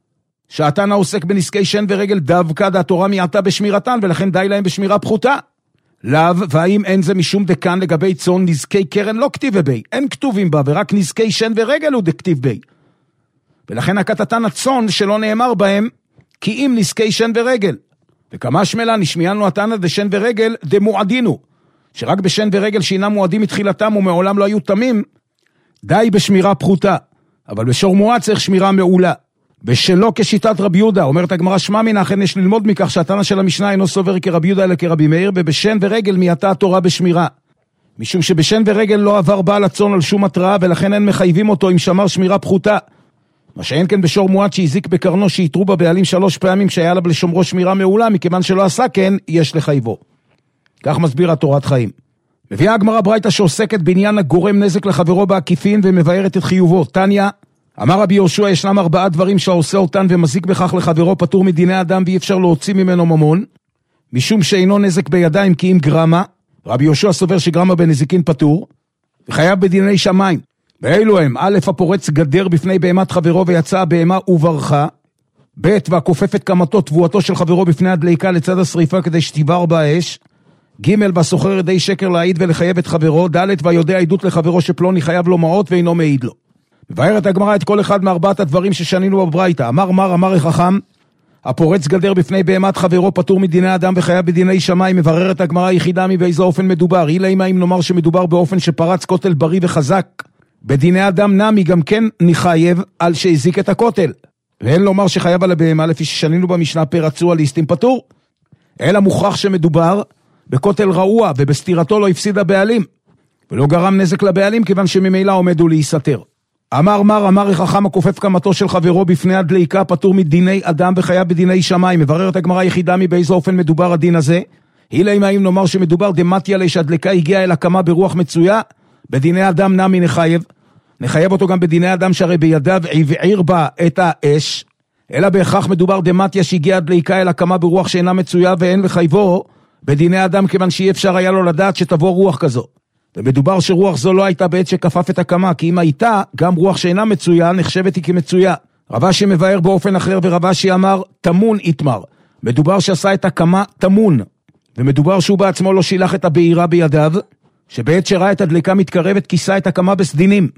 S3: שהתנא עוסק בנזקי שן ורגל דווקא התורה מעטה בשמירתן, ולכן די להם בשמירה פחותה? לאו, והאם אין זה משום דקן לגבי צון נזקי קרן לא כתיב בי, אין כתובים בה, ורק נזקי שן ורגל הוא דכתיב בי, ולכן הקטתן הצון שלא נאמר בהם כי אם נזקי שן ורגל. וכמה שמלה נשמיענו התנא דשן ורגל דמועדינו, שרק בשן ורגל שאינם מועדים מתחילתם ומעולם לא היו תמים, די בשמירה פחותה, אבל בשור מועד צריך שמירה מעולה. בשלו כשיטת רבי יהודה, אומרת הגמרא שמע מן, אכן יש ללמוד מכך שהתנא של המשנה אינו סובר כרבי יהודה אלא כרבי מאיר, ובשן ורגל מעטה התורה בשמירה, משום שבשן ורגל לא עבר בעל הצאן על שום התראה, ולכן אין מחייבים אותו אם שמר שמירה פחותה. מה שאין כן בשור מועד שהזיק בקרנו שיתרו בבעלים 3 פעמים שהיה לה לשומרו שמירה מעולה, מכיוון שלא עשה כן יש לחייבו. כך מסביר התורת חיים. מביאה הגמרא ברייתא שעוסקת בעניין הגורם נזק לחברו בעקיפין ומבארת את חיובו. תניא, אמר רבי יהושע ישנם 4 דברים שעושה אותן ומזיק בכך לחברו פטור מדיני אדם ואי אפשר להוציא ממנו ממון, משום שאינו נזק בידיים כי אם גרמה. רבי יהושע סובר שגרמה בנזיקין פטור וחייב בדיני שמיים. באלו הם: א', הפורץ גדר בפני בהמת חברו ויצאה בהמה וברחה, ב', והכופף את קמתו תבואתו של חברו בפני הדליקה לצד השריפה כדי שתיבר באש, ג', והסוחר ידי שקר להעיד ולחייב את חברו, ד', והיודע עדות לחברו שפלוני חייב לו מעות ואינו מעיד לו. מבארת הגמרא את כל אחד מ4 הדברים ששנינו בברייתא. אמר החכם, הפורץ גדר בפני בהמת חברו פטור מדיני אדם וחייב בדיני שמיים. מבררת הגמרא יחידה מבאיזה אופן מדובר, אילא אם נאמר שמדובר באופן שפרץ כותל בריא וחזק, בדיני אדם נמי גם כן נחייב על שהזיק את הכותל, ואין לומר שחייב על הבהמה לפי ששנינו במשנה פרצו על ליסטים פטור, אלא מוכרח שמדובר בכותל רעוע ובסתירתו לא הפסיד הבעלים ולא גרם נזק לבעלים, כיוון שממילא עומד הוא להיסתר. אמר החכם, הכופף קמתו של חברו בפני הדליקה פטור מדיני אדם וחייב בדיני שמיים. מבררת הגמרא יחידה מבאיזה אופן מדובר הדין הזה, אילא אם נאמר שמדובר דמתיה לי שהדליקה הגיעה אל הקמה ברוח מצויה, בדיני אדם נמי נחייב אותו גם בדיני אדם שהרי בידיו הבעיר בה את האש, אלא בהכרח מדובר דמתיה שהגיעה הדליקה אל הקמה ברוח שאינה מצויה, ואין לחייבו בדיני אדם כיוון שאי אפשר היה לו לדעת שתבוא רוח כזו, ומדובר שרוח זו לא הייתה בעת שכפף את הקמה, כי אם הייתה גם רוח שאינה מצויה נחשבת היא כמצויה. רבשי מבאר באופן אחר, ורבשי אמר תמון יתמר, מדובר שעשה את הקמה תמון, ומדובר שהוא בעצמו לא שילח את הבעירה בידיו, שבעת שראה את הדליקה מתקרבת כיסה את הקמה בסדינים,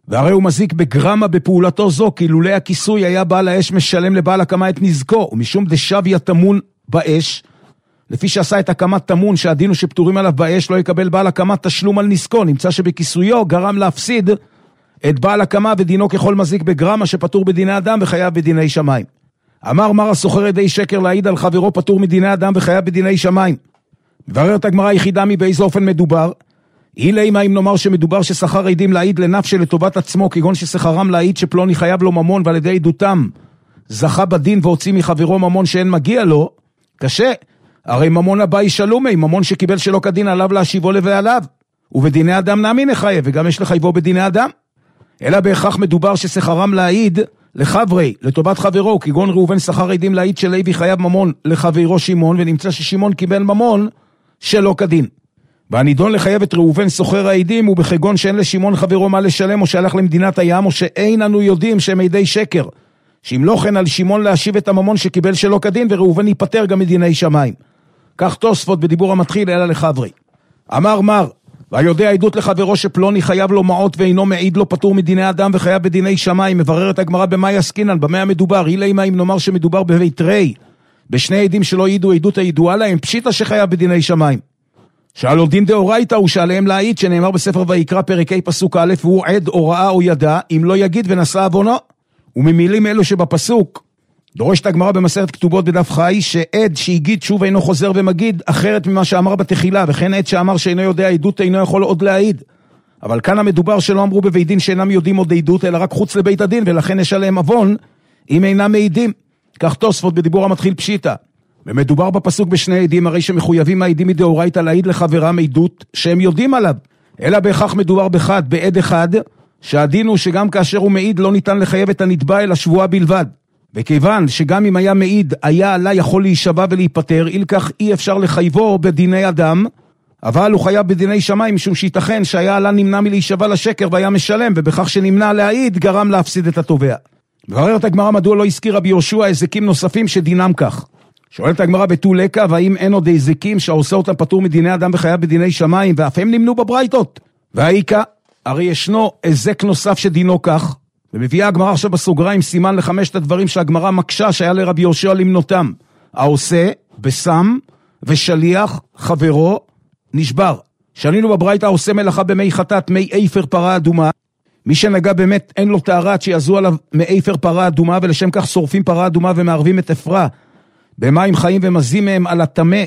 S3: והרי הוא מזיק בגרמה בפעולתו זו, כי לולא הכיסוי היה בעל האש משלם לבעל הקמה את נזקו, ומשום דשביה תמון באש, לפי שעשה את הקמת תמון שהדין הוא שפטורים עליו באש, לא יקבל בעל הקמת תשלום על נזקו, נמצא שבכיסויו גרם להפסיד את בעל הקמה ודינו ככל מזיק בגרמה שפטור בדיני אדם וחייב בדיני שמיים. אמר מר הסוחר ידי שקר להעיד על חברו פטור מדיני אדם וחייב בדיני שמיים. מבררת הגמרא היחידה באיזה אופן מדובר, אילי אם נאמר שמדובר ששכר עדים להעיד לנפשי לטובת עצמו, כגון ששכרם להעיד שפלוני חייב לו ממון ועל ידי עדותם זכה בדין והוציא מחברו ממון שאין מגיע לו, קשה. הרי ממון הבא ישלומי, ממון שקיבל שלא כדין עליו להשיבו לבעליו, ובדיני אדם נאמין לחייב, וגם יש לחייבו בדיני אדם. אלא בהכרח מדובר ששכרם להעיד לחברי, לטובת חברו, כגון ראובן שכר עדים להעיד שלוי חייב ממון לחברו שמעון, ונמצא ששמעון קיבל ממון שלא כדין. והנידון לחייב את ראובן סוחר העדים הוא בחגון שאין לשמעון חברו מה לשלם, או שהלך למדינת הים, או שאין אנו יודעים שהם עדי שקר, שאם לא כן על שמעון להשיב את הממון שקיבל שלא כדין, וראובן ייפטר גם מדיני שמיים. כך תוספות בדיבור המתחיל אלא לחברי. אמר מר, והיודע עדות לחברו שפלוני חייב לו מעות ואינו מעיד לו פטור מדיני אדם וחייב בדיני שמיים, מבררת הגמרא במה יסקינן, במה המדובר, אילי אם נאמר שמדובר בבית רי, בשני עדים שלא העידו עדות הידועה להם, פשיטה שחייב בדיני שמיים. שעל עוד דין דאורייתא הוא שעליהם להעיד, שנאמר בספר ויקרא פרקי פסוק א', והוא עד או ראה או ידע, אם לא יגיד ונשא עוונו. וממילים אלו שבפסוק, דורשת הגמרא במסכת כתובות בדף חי, שעד שהגיד שוב אינו חוזר ומגיד, אחרת ממה שאמר בתחילה, וכן עד שאמר שאינו יודע עדות אינו יכול עוד להעיד. אבל כאן המדובר שלא אמרו בבית דין שאינם יודעים עוד עדות, אלא רק חוץ לבית הדין, ולכן יש עליהם עוון, אם אינם מעידים. כך תוספות בדיבור המתחיל פשיטה. ומדובר בפסוק בשני עדים, הרי שמחויבים העדים מדאורייתא להעיד לחברם עדות שהם יודעים עליו. אלא בהכרח מדובר בעד אחד, שהדין הוא שגם כאשר הוא מעיד לא ניתן לחייב את הנתבע אלא שבועה בלבד. וכיוון שגם אם היה מעיד, היה עלה יכול להישבע ולהיפטר, אילכך אי אפשר לחייבו בדיני אדם, אבל הוא חייב בדיני שמיים, משום שייתכן שהיה עלה נמנע מלהישבע לשקר והיה משלם, ובכך שנמנע להעיד גרם להפסיד את התובע. מבררת הגמרא מדוע לא הזכיר רבי יהושע הזקים נוספים שדינם כך. שואלת הגמרא בתול לקה, והאם אין עוד הזקים שעושה אותם פטור מדיני אדם וחייב בדיני שמיים, ואף הם נמנו בברייתות. והאיקה, הרי ישנו הזק נוסף שדינו כך, ומביאה הגמרא עכשיו בסוגריים סימן לחמשת הדברים שהגמרא מקשה שהיה לרבי יהושע למנותם. העושה, בסם, ושליח, חברו, נשבר. שנינו בברייתא העושה מלאכה במי חטאת, מי איפר פרה אדומה. מי שנגע באמת אין לו טהרת שיעזו עליו מאיפר פרה אדומה, ולשם כך שורפים פרה אדומה ומערבים את אפרה במים חיים ומזים מהם על הטמא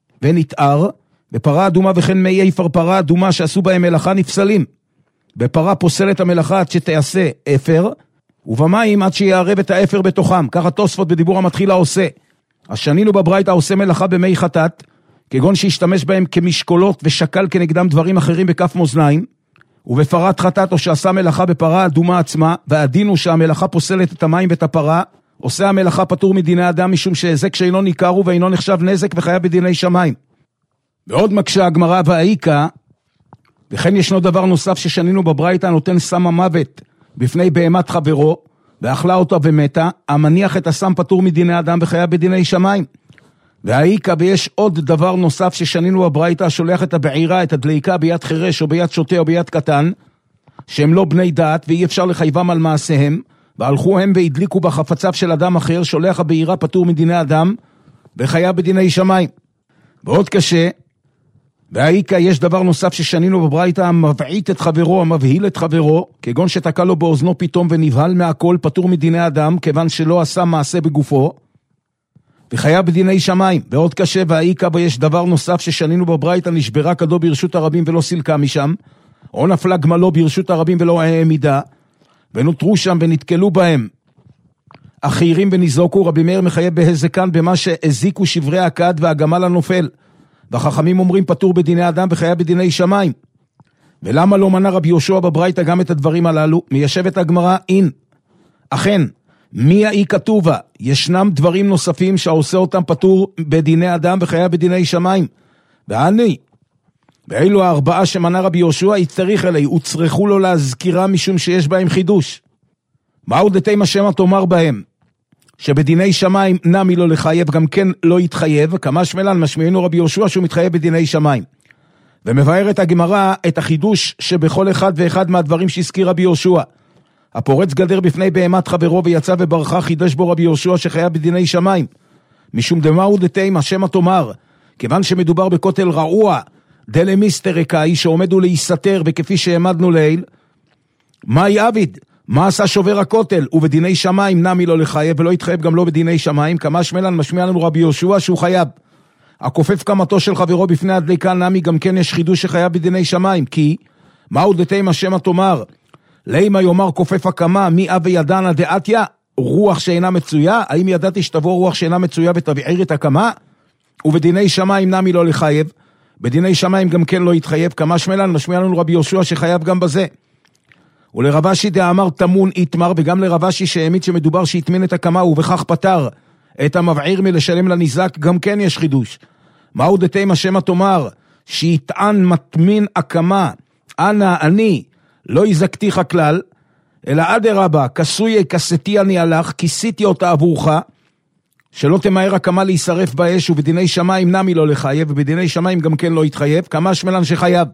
S3: ונתאר. בפרה אדומה וכן מי איפר פרה אדומה שעשו בהם מלאכה נפסלים. בפרה פוסלת המלאכה עד שתעשה אפר, ובמים עד שיערב את האפר בתוכם. ככה תוספות בדיבור המתחיל העושה. השנינו בברייתא העושה מלאכה במי חטאת, כגון שהשתמש בהם כמשקולות ושקל כנגדם דברים אחרים בכף מאזניים, ובפרת חטאת או שעשה מלאכה בפרה אדומה עצמה, והדין הוא שהמלאכה פוסלת את המים ואת הפרה, עושה המלאכה פטור מדיני אדם, משום שהזק שאינו ניכר הוא ואינו נחשב נזק וחייב בדיני שמיים. ועוד מקשה הגמרא והאיקה, וכן ישנו דבר נוסף ששנינו בברייתא נותן סם המוות בפני בהמת חברו, ואכלה אותה ומתה, המניח את הסם פטור מדיני אדם וחייב בדיני שמיים. והאיקה, ויש עוד דבר נוסף ששנינו בברייתא, שולח את הבעירה, את הדליקה ביד חירש או ביד שוטה או ביד קטן, שהם לא בני דעת ואי אפשר לחייבם על מעשיהם, והלכו הם והדליקו בחפציו של אדם אחר, שולח הבעירה פטור מדיני אדם וחייב בדיני שמיים. ועוד קשה, והאיקה יש דבר נוסף ששנינו בברייתא, המבעית את חברו, המבהיל את חברו, כגון שתקע לו באוזנו פתאום ונבהל מהכל, פטור מדיני אדם, כיוון שלא עשה מעשה בגופו, וחייב בדיני שמיים. ועוד קשה, והאיקה יש דבר נוסף ששנינו בברייתא, נשברה כדו ברשות הרבים ולא סילקה משם, או נפלה גמלו ברשות הרבים ולא העמידה, ונותרו שם ונתקלו בהם אחרים וניזוקו. רבי מאיר מחייב בהזקן במה שהזיקו שברי הכד והגמל הנופל, והחכמים אומרים פטור בדיני אדם וחייב בדיני שמיים. ולמה לא מנה רבי יהושע בברייתא גם את הדברים הללו? מיישבת הגמרא אין. אכן, מי האי כתובה? ישנם דברים נוספים שעושה אותם פטור בדיני אדם וחייב בדיני שמיים. ואני, ואילו הארבעה שמנה רבי יהושע, יצטריך אלי, וצריכו לו להזכירה משום שיש בהם חידוש. מהו דתי מה שמה תאמר בהם? שבדיני שמיים נמי לא לחייב, גם כן לא יתחייב, כמה שמלן משמיענו רבי יהושע שהוא מתחייב בדיני שמיים. ומבאר את הגמרא את החידוש שבכל אחד ואחד מהדברים שהזכיר רבי יהושע. הפורץ גדר בפני בהמת חברו ויצא וברכה, חידש בו רבי יהושע שחייב בדיני שמיים. משום דמהו דתימה שמא תאמר, כיוון שמדובר בכותל רעוע, דלמיסטרקאי שעומדו להיסתר, וכפי שהעמדנו ליל, מהי עביד? מה עשה שובר הכותל? ובדיני שמיים נמי לא לחייב, ולא יתחייב גם לא בדיני שמיים, כמה שמלן משמיע לנו רבי יהושע שהוא חייב. הכופף קמתו של חברו בפני הדליקן נמי, גם כן יש חידוש שחייב בדיני שמיים, כי מהו דתימה שמא תאמר, לימה יאמר כופף הקמה, מי אבי ידענה דעתיה, רוח שאינה מצויה, האם ידעתי שתבוא רוח שאינה מצויה ותבעיר את הקמה? ובדיני שמיים נמי לא לחייב, בדיני שמיים גם כן לא יתחייב, כמה שמלן משמיע לנו רבי יהושע שחייב גם בזה. ולרבשי דאמר תמון יתמר, וגם לרבשי שהעמיד שמדובר שיתמין את הקמה, ובכך פטר את המבעיר מלשלם לנזק, גם כן יש חידוש. מהו דתימה שמא תאמר, שיטען מטמין הקמה, אנא אני, לא יזקתיך כלל, אלא אדרבה, כסויי כסתי אני הלך, כיסיתי אותה עבורך, שלא תמהר הקמה להישרף באש, ובדיני שמיים נמי לא לחייב, ובדיני שמיים גם כן לא יתחייב, כמה שמלן שחייב.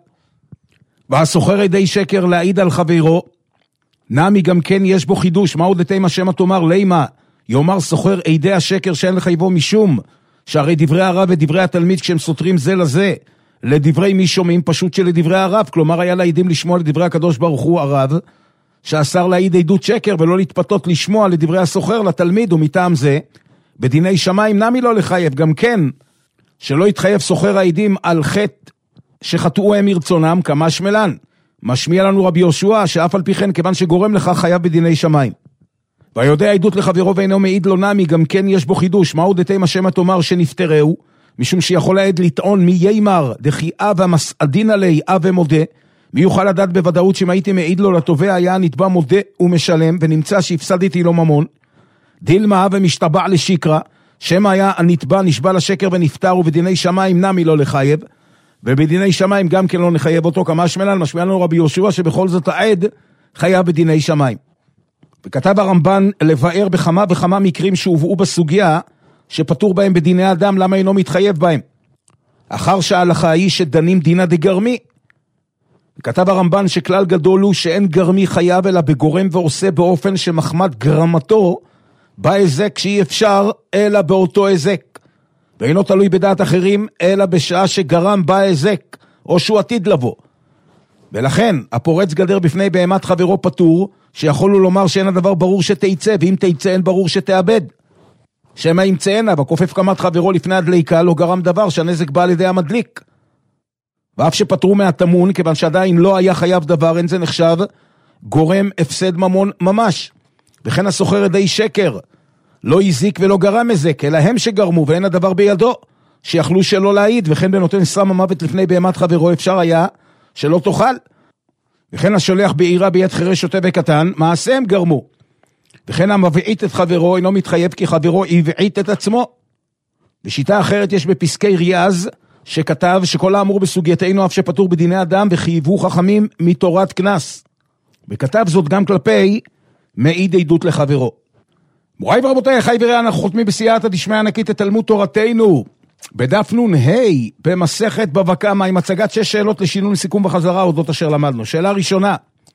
S3: והסוחר ידי שקר להעיד על חברו, נמי גם כן יש בו חידוש. מהו דתימה שמא תאמר, לימה יאמר סוחר עדי השקר שאין לחייבו, משום שהרי דברי הרב ודברי התלמיד כשהם סותרים זה לזה, לדברי מי שומעים פשוט שלדברי הרב, כלומר היה להעידים לשמוע לדברי הקדוש ברוך הוא הרב, שאסר להעיד עדות שקר ולא להתפתות לשמוע לדברי הסוחר לתלמיד, ומטעם זה בדיני שמיים נמי לא לחייב, גם כן שלא יתחייב סוחר העידים על חטא שחטאו הם מרצונם, כמה שמלן משמיע לנו רבי יהושע שאף על פי כן כיוון שגורם לך חייב בדיני שמיים. ויודע עדות לחברו ואינו מעיד לו נמי, גם כן יש בו חידוש. מהו דתימה שמא תאמר שנפטרהו, משום שיכול העד לטעון מי יימר דכי אב המסעדין עלי אב ומודה, מי יוכל לדעת בוודאות שאם הייתי מעיד לו לתובע היה נתבע מודה ומשלם, ונמצא שהפסדתי לו ממון. דילמה ומשתבע לשקרה, שמא היה הנתבע נשבע לשקר ונפטר, ובדיני שמיים נמי לא לחייב, ובדיני שמיים גם כן לא נחייב אותו, כמה שמלן משמיע לנו רבי יהושע שבכל זאת העד חייב בדיני שמיים. וכתב הרמב"ן לבאר בכמה וכמה מקרים שהובאו בסוגיה שפטור בהם בדיני אדם, למה אינו מתחייב בהם? אחר שההלכה היא שדנים דינה דגרמי. וכתב הרמב"ן שכלל גדול הוא שאין גרמי חייב אלא בגורם ועושה באופן שמחמת גרמתו בהזק שאי אפשר אלא באותו הזק, ואינו תלוי בדעת אחרים אלא בשעה שגרם בהזק או שהוא עתיד לבוא. ולכן הפורץ גדר בפני בהמת חברו פטור, שיכולו לומר שאין הדבר ברור שתיצא, ואם תיצא אין ברור שתאבד. שמה ימצאנה, וכופף קמת חברו לפני הדליקה לא גרם דבר שהנזק בא על ידי המדליק. ואף שפטרו מהתמון, כיוון שעדיין לא היה חייב דבר, אין זה נחשב גורם הפסד ממון ממש. וכן הסוחר ידי שקר לא יזיק ולא גרם מזק, אלא הם שגרמו ואין הדבר בידו, שיכלו שלא להעיד. וכן בנותן סם המוות לפני בהמת חברו אפשר היה שלא תאכל. וכן השולח בעירה ביד חירש שוטה וקטן, מעשה הם גרמו. וכן המבעית את חברו אינו מתחייב כי חברו הבעית את עצמו. בשיטה אחרת יש בפסקי ריאז שכתב שכל האמור בסוגייתנו אף שפטור בדיני אדם וחייבו חכמים מתורת כנס. וכתב זאת גם כלפי מעיד עדות לחברו. מוריי ורבותיי, חי וראה, אנחנו חותמים בסייעתא דשמיא ענקית את תלמוד תורתנו בדף נ"ה במסכת בבא קמא, עם הצגת 6 שאלות לשינון סיכום וחזרה אודות אשר למדנו. שאלה ראשונה,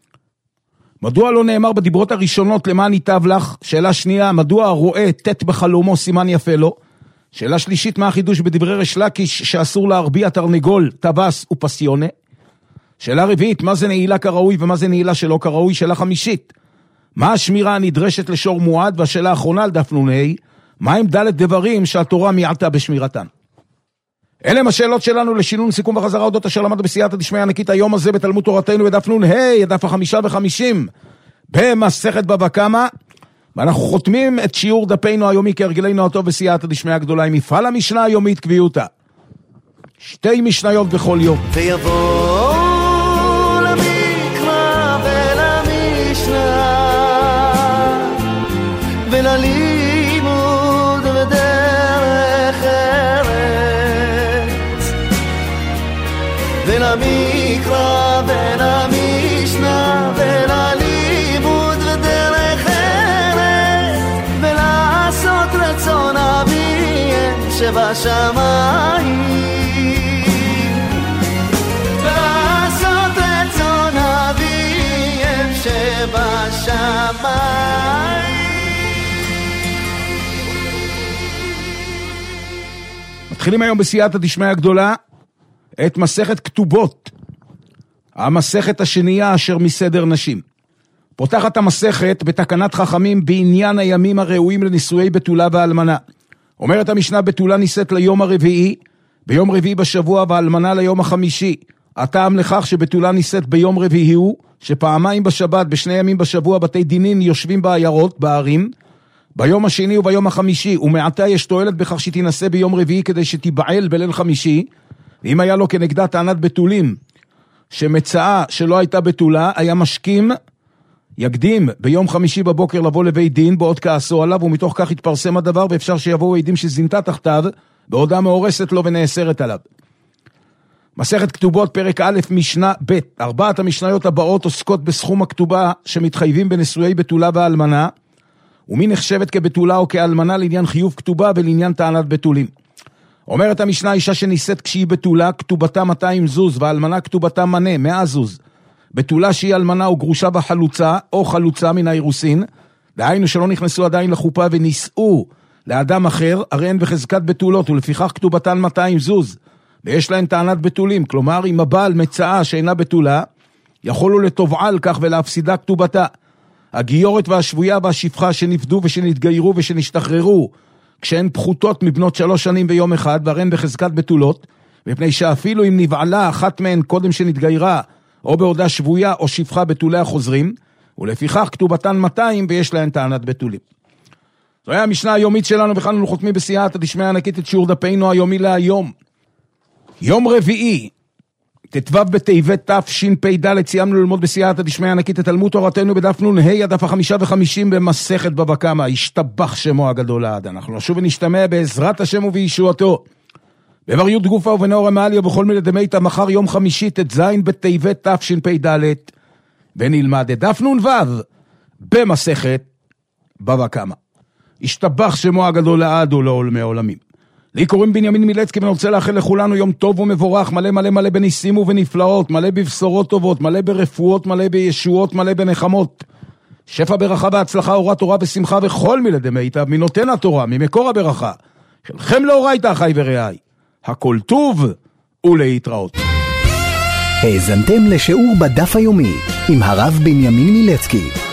S3: מדוע לא נאמר בדיברות הראשונות למען ייטב לך? שאלה שנייה, מדוע הרואה תת בחלומו סימן יפה לו? שאלה שלישית, מה החידוש בדברי ריש לקיש שאסור להרביע תרנגול, טבס ופסיונה? שאלה רביעית, מה זה נעילה כראוי ומה זה נעילה שלא כראוי? שאלה חמישית, מה השמירה הנדרשת לשור מועד? והשאלה האחרונה על דף נ"ה, מה הם ד' דברים שהתורה מיעטה בשמירתן? אלה הם השאלות שלנו לשינון סיכום וחזרה אודות אשר למדנו בסייעתא דשמיא ענקית היום הזה בתלמוד תורתנו בדף נ"ה, הדף ה-55 במסכת בבא קמא, ואנחנו חותמים את שיעור דפנו היומי כהרגלנו הטוב בסייעתא דשמיא הגדולה עם מפעל המשנה היומית קביעותה. 2 משניות בכל יום.
S4: ויבוא למקרא ולמשנה וללימוד ודרך ארץ, ולמקרא ולמשנה וללימוד ודרך ארץ, ולעשות רצון אביהם שבשמיים, לעשות רצון אביהם שבשמיים.
S3: מתחילים היום בסייעתא דשמיא הגדולה את מסכת כתובות, המסכת השנייה אשר מסדר נשים. פותחת המסכת בתקנת חכמים בעניין הימים הראויים לנישואי בתולה ואלמנה. אומרת המשנה, בתולה נישאת ליום הרביעי, ביום רביעי בשבוע, ואלמנה ליום החמישי. הטעם לכך שבתולה נישאת ביום רביעי הוא שפעמיים בשבת, בשני ימים בשבוע, בתי דינין יושבים בעיירות, בערים, ביום השני וביום החמישי, ומעתה יש תועלת בכך שתינשא ביום רביעי כדי שתיבעל בליל חמישי. ואם היה לו כנגדה טענת בתולים שמצאה שלא הייתה בתולה, היה משכים, יקדים ביום חמישי בבוקר לבוא לבית דין בעוד כעסו עליו, ומתוך כך יתפרסם הדבר, ואפשר שיבואו עדים שזינתה תחתיו בעודה מאורסת לו ונאסרת עליו. מסכת כתובות פרק א' משנה ב'. ארבעת המשניות הבאות עוסקות בסכום הכתובה שמתחייבים בנישואי בתולה ואלמנה, ומי נחשבת כבתולה או כאלמנה לעניין חיוב כתובה ולעניין טענת בתולים. אומרת המשנה, אישה שנישאת כשהיא בתולה, כתובתה 200 זוז, והאלמנה כתובתה מנה 100 זוז. בתולה שהיא אלמנה או גרושה בחלוצה, או חלוצה מן האירוסין, דהיינו שלא נכנסו עדיין לחופה ונישאו לאדם אחר, הרי הן בחזקת בתולות, ולפיכך כתובתן 200 זוז, ויש להן טענת בתולים. כלומר, אם הבעל מצאה שאינה בתולה, יכולו לתובעה על כך ולהפסידה כתובתה. הגיורת והשבויה והשפחה שנפדו ושנתגיירו ושנשתחררו, כשהן פחותות מבנות 3 שנים ביום אחד, והן בחזקת בתולות, מפני שאפילו אם נבעלה אחת מהן קודם שנתגיירה, או בעודה שבויה או שפחה בתולי החוזרים, ולפיכך כתובתן 200 ויש להן טענת בתולים. זו היה המשנה היומית שלנו, וכאן אנחנו חותמים בסייעתא דשמיא ענקית את שיעור דפנו היומי להיום. יום רביעי, ט"ו בטבת תשפ"ד, סיימנו ללמוד בסייעתא דשמיא ענקית את תלמוד תורתנו בדף נ"ה, הדף 55 במסכת בבא קמא. השתבח שמו הגדול לעד. אנחנו נשוב ונשתמע בעזרת השם ובישועתו בבריות גופה ובנאור המעליה ובכל מיני דמיתא, מחר יום חמישי ט"ז בטבת תשפ"ד, ונלמד את דף נ"ו במסכת בבא קמא. השתבח שמו הגדול לעד ולעולמי עולמים. לי קוראים בנימין מילצקי, ואני רוצה לאחל לכולנו יום טוב ומבורך, מלא מלא מלא בניסים ובנפלאות, מלא בבשורות טובות, מלא ברפואות, מלא בישועות, מלא בנחמות. שפע ברכה והצלחה, אורה תורה ושמחה וכל מיני דמיתא, מנותן התורה, ממקור הברכה. שלכם לאורייתא אחי ורעי. הכל טוב ולהתראות.
S2: האזנתם לשיעור בדף היומי עם הרב בנימין מילצקי.